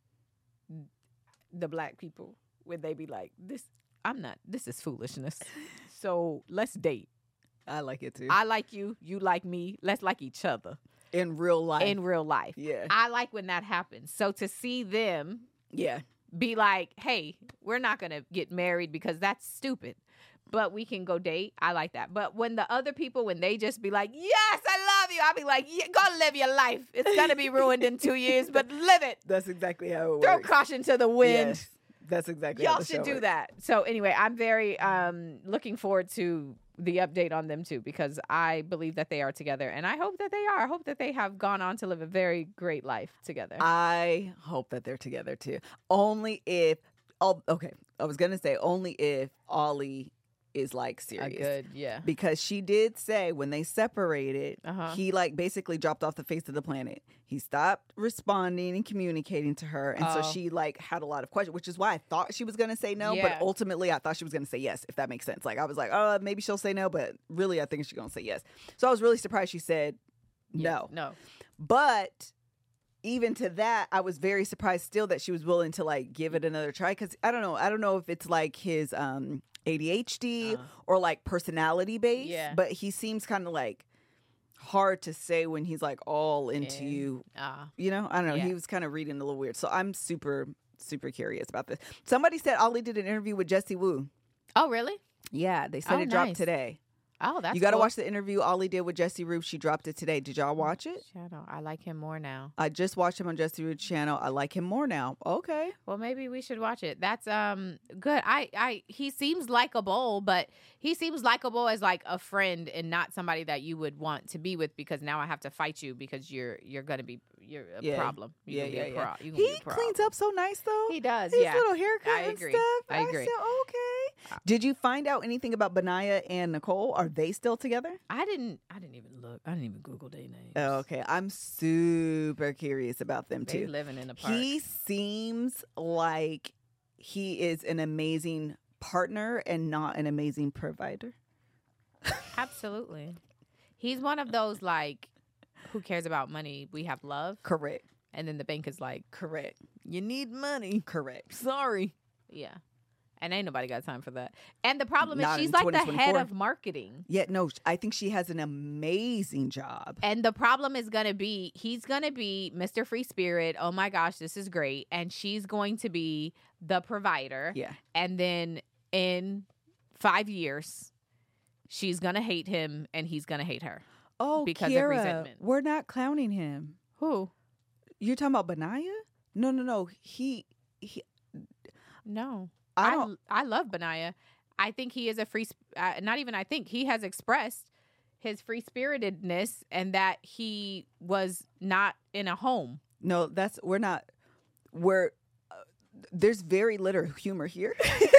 S2: the black people, when they be like, this is foolishness. So let's date.
S1: I like it too.
S2: I like you. You like me. Let's like each other.
S1: In real life. Yeah.
S2: I like when that happens. So to see them be like, hey, we're not going to get married because that's stupid, but we can go date. I like that. But when the other people, when they just be like, yes, I love you. I'll be like, yeah, go live your life. It's going to be ruined in 2 years, but live it.
S1: That's exactly how it
S2: Throw
S1: works.
S2: caution to the wind.
S1: Yes. That's exactly how
S2: Y'all
S1: the
S2: should
S1: show
S2: do
S1: works.
S2: that. So anyway, I'm very looking forward to the update on them too, because I believe that they are together and I hope that they are. I hope that they have gone on to live a very great life together.
S1: I hope that they're together too. Only if, I was going to say only if Ollie is like serious. Because she did say when they separated, he like basically dropped off the face of the planet. He stopped responding and communicating to her. And so she like had a lot of questions, which is why I thought she was going to say no. But ultimately I thought she was going to say yes, if that makes sense. Like I was like, oh, maybe she'll say no. But really, I think she's going to say yes. So I was really surprised she said no. But even to that, I was very surprised still that she was willing to like give it another try. Because I don't know if it's like his ADHD or like personality based, but he seems kind of like hard to say when he's like all into you. You know, I don't know. He was kind of reading a little weird. So I'm super, super curious about this. Somebody said Ollie did an interview with Jessie Woo.
S2: Oh, really?
S1: Yeah, they said it dropped today.
S2: Oh, that's
S1: You got to
S2: cool.
S1: watch the interview Ollie did with Jesse Roof. She dropped it today. Did y'all watch it?
S2: Shadow. I like him more now.
S1: I just watched him on Jesse Roof's channel. I like him more now. Okay.
S2: Well, maybe we should watch it. That's good. He seems likable, but he seems likable as like a friend and not somebody that you would want to be with, because now I have to fight you because you're gonna be a problem. You're gonna be a pro- you're gonna
S1: He
S2: be a problem.
S1: cleans up so nice though.
S2: He does.
S1: His
S2: Yeah.
S1: little haircut
S2: I
S1: and
S2: agree.
S1: stuff.
S2: I agree.
S1: said, okay. Did you find out anything about Benaya and Nicole? Are they still together?
S2: I didn't even look. I didn't even Google their names.
S1: Oh, okay. I'm super curious about them
S2: They
S1: too.
S2: living in a park.
S1: He seems like he is an amazing partner and not an amazing provider.
S2: Absolutely. He's one of those like, who cares about money? We have love.
S1: Correct.
S2: And then the bank is like,
S1: Correct.
S2: you need money.
S1: Correct.
S2: Sorry. Yeah. And ain't nobody got time for that. And the problem is
S1: Not
S2: she's
S1: in
S2: like the head
S1: 2024.
S2: of marketing.
S1: Yeah, no, I think she has an amazing job.
S2: And the problem is going to be, he's going to be Mr. Free Spirit. Oh my gosh, this is great. And she's going to be the provider.
S1: Yeah.
S2: And then in 5 years, she's going to hate him and he's going to hate her.
S1: Oh,
S2: Because of
S1: Kiara,
S2: resentment.
S1: we're not clowning him.
S2: Who?
S1: You're talking about Benaya? No. He
S2: No.
S1: I don't.
S2: I love Benaya. I think he is a free, not even I think, he has expressed his free spiritedness and that he was not in a home.
S1: No, we're not. There's very little humor here.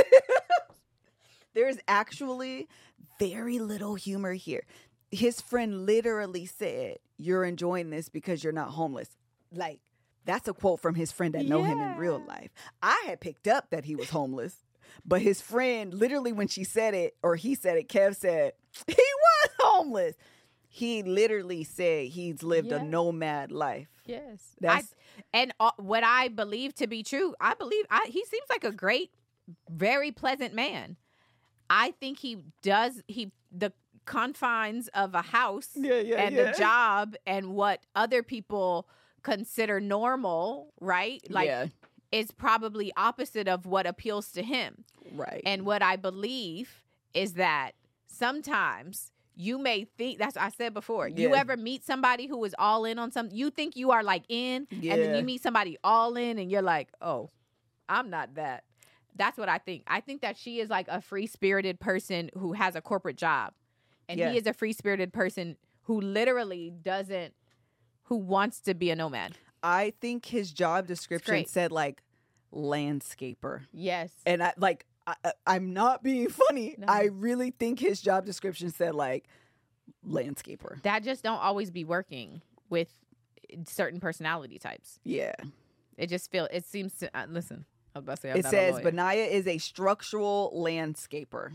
S1: There's actually very little humor here. His friend literally said, "You're enjoying this because you're not homeless." Like, that's a quote from his friend that know him in real life. I had picked up that he was homeless, but his friend, literally when she said it, or he said it, Kev said, he was homeless. He literally said he's lived a
S2: Yeah.
S1: nomad life.
S2: Yes.
S1: That's-
S2: What I believe to be true, he seems like a great, very pleasant man. I think the confines of a house and the job and what other people consider normal, right? Like, is probably opposite of what appeals to him.
S1: Right.
S2: And what I believe is that sometimes you may think, that's what I said before. You
S1: Yeah.
S2: ever meet somebody who is all in on something? You think you are like in, and then
S1: Yeah.
S2: you meet somebody all in and you're like, oh, I'm not that. That's what I think. I think that she is like a free-spirited person who has a corporate job. And
S1: Yeah.
S2: he is a free-spirited person who literally who wants to be a nomad.
S1: I think his job description
S2: great.
S1: said like landscaper.
S2: Yes.
S1: And I'm not being funny.
S2: No.
S1: I really think his job description said like landscaper.
S2: That just don't always be working with certain personality types.
S1: Yeah.
S2: It seems to, listen, I was about to say, I'm
S1: It
S2: not
S1: says
S2: a lawyer.
S1: Benaya is a structural landscaper.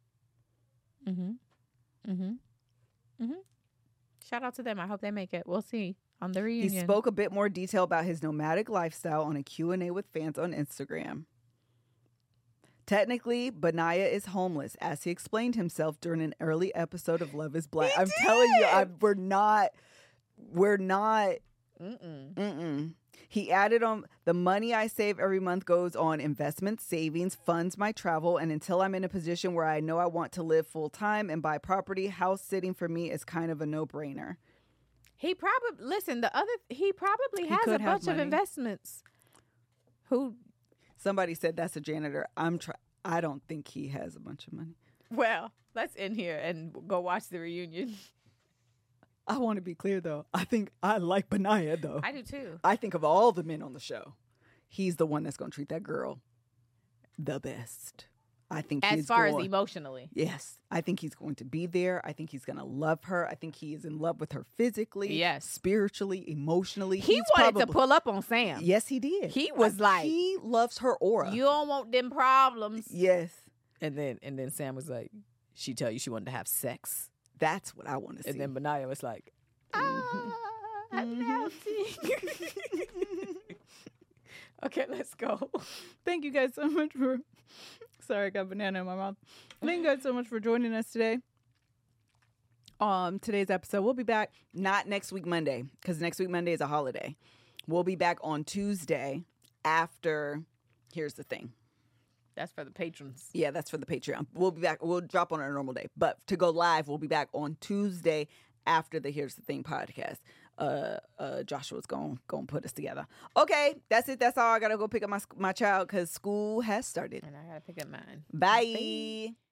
S2: Shout out to them. I hope they make it. We'll see on the
S1: He
S2: reunion.
S1: spoke a bit more detail about his nomadic lifestyle on a Q&A with fans on Instagram. Technically, Benaya is homeless, as he explained himself during an early episode of Love is Black. I'm telling you, we're not. He added on, the money I save every month goes on investments, savings, funds my travel, and until I'm in a position where I know I want to live full time and buy property, house sitting for me is kind of a no-brainer.
S2: He probably has
S1: could
S2: a
S1: have
S2: bunch of
S1: money.
S2: investments.
S1: Somebody said that's a janitor. I don't think he has a bunch of money.
S2: Well, let's end here and go watch the reunion.
S1: I want to be clear, though. I think I like Benaya, though.
S2: I do too.
S1: I think of all the men on the show, he's the one that's going to treat that girl the best. I think
S2: As far as emotionally.
S1: Yes. I think he's going to be there. I think he's going to love her. I think he is in love with her physically,
S2: Yes.
S1: spiritually, emotionally.
S2: He
S1: He's
S2: wanted to
S1: probably-
S2: pull up on Sam.
S1: Yes, he did.
S2: He was like,
S1: he loves her aura.
S2: you don't want them problems.
S1: Yes.
S2: And then Sam was like, she tell you she wanted to have sex.
S1: That's what I want to see.
S2: And then Benaya was like, I'm nasty. Okay, let's go.
S1: Thank you guys so much for... Sorry, I got banana in my mouth. Thank you guys so much for joining us today. Today's episode. We'll be back not next week Monday, because next week Monday is a holiday. We'll be back on Tuesday after... Here's the thing.
S2: That's for the patrons.
S1: Yeah, that's for the Patreon. We'll be back. We'll drop on our normal day. But to go live, we'll be back on Tuesday after the Here's the Thing podcast. Joshua's going to put us together. Okay, that's it. That's all. I got to go pick up my child because school has started.
S2: And I got to pick up mine.
S1: Bye.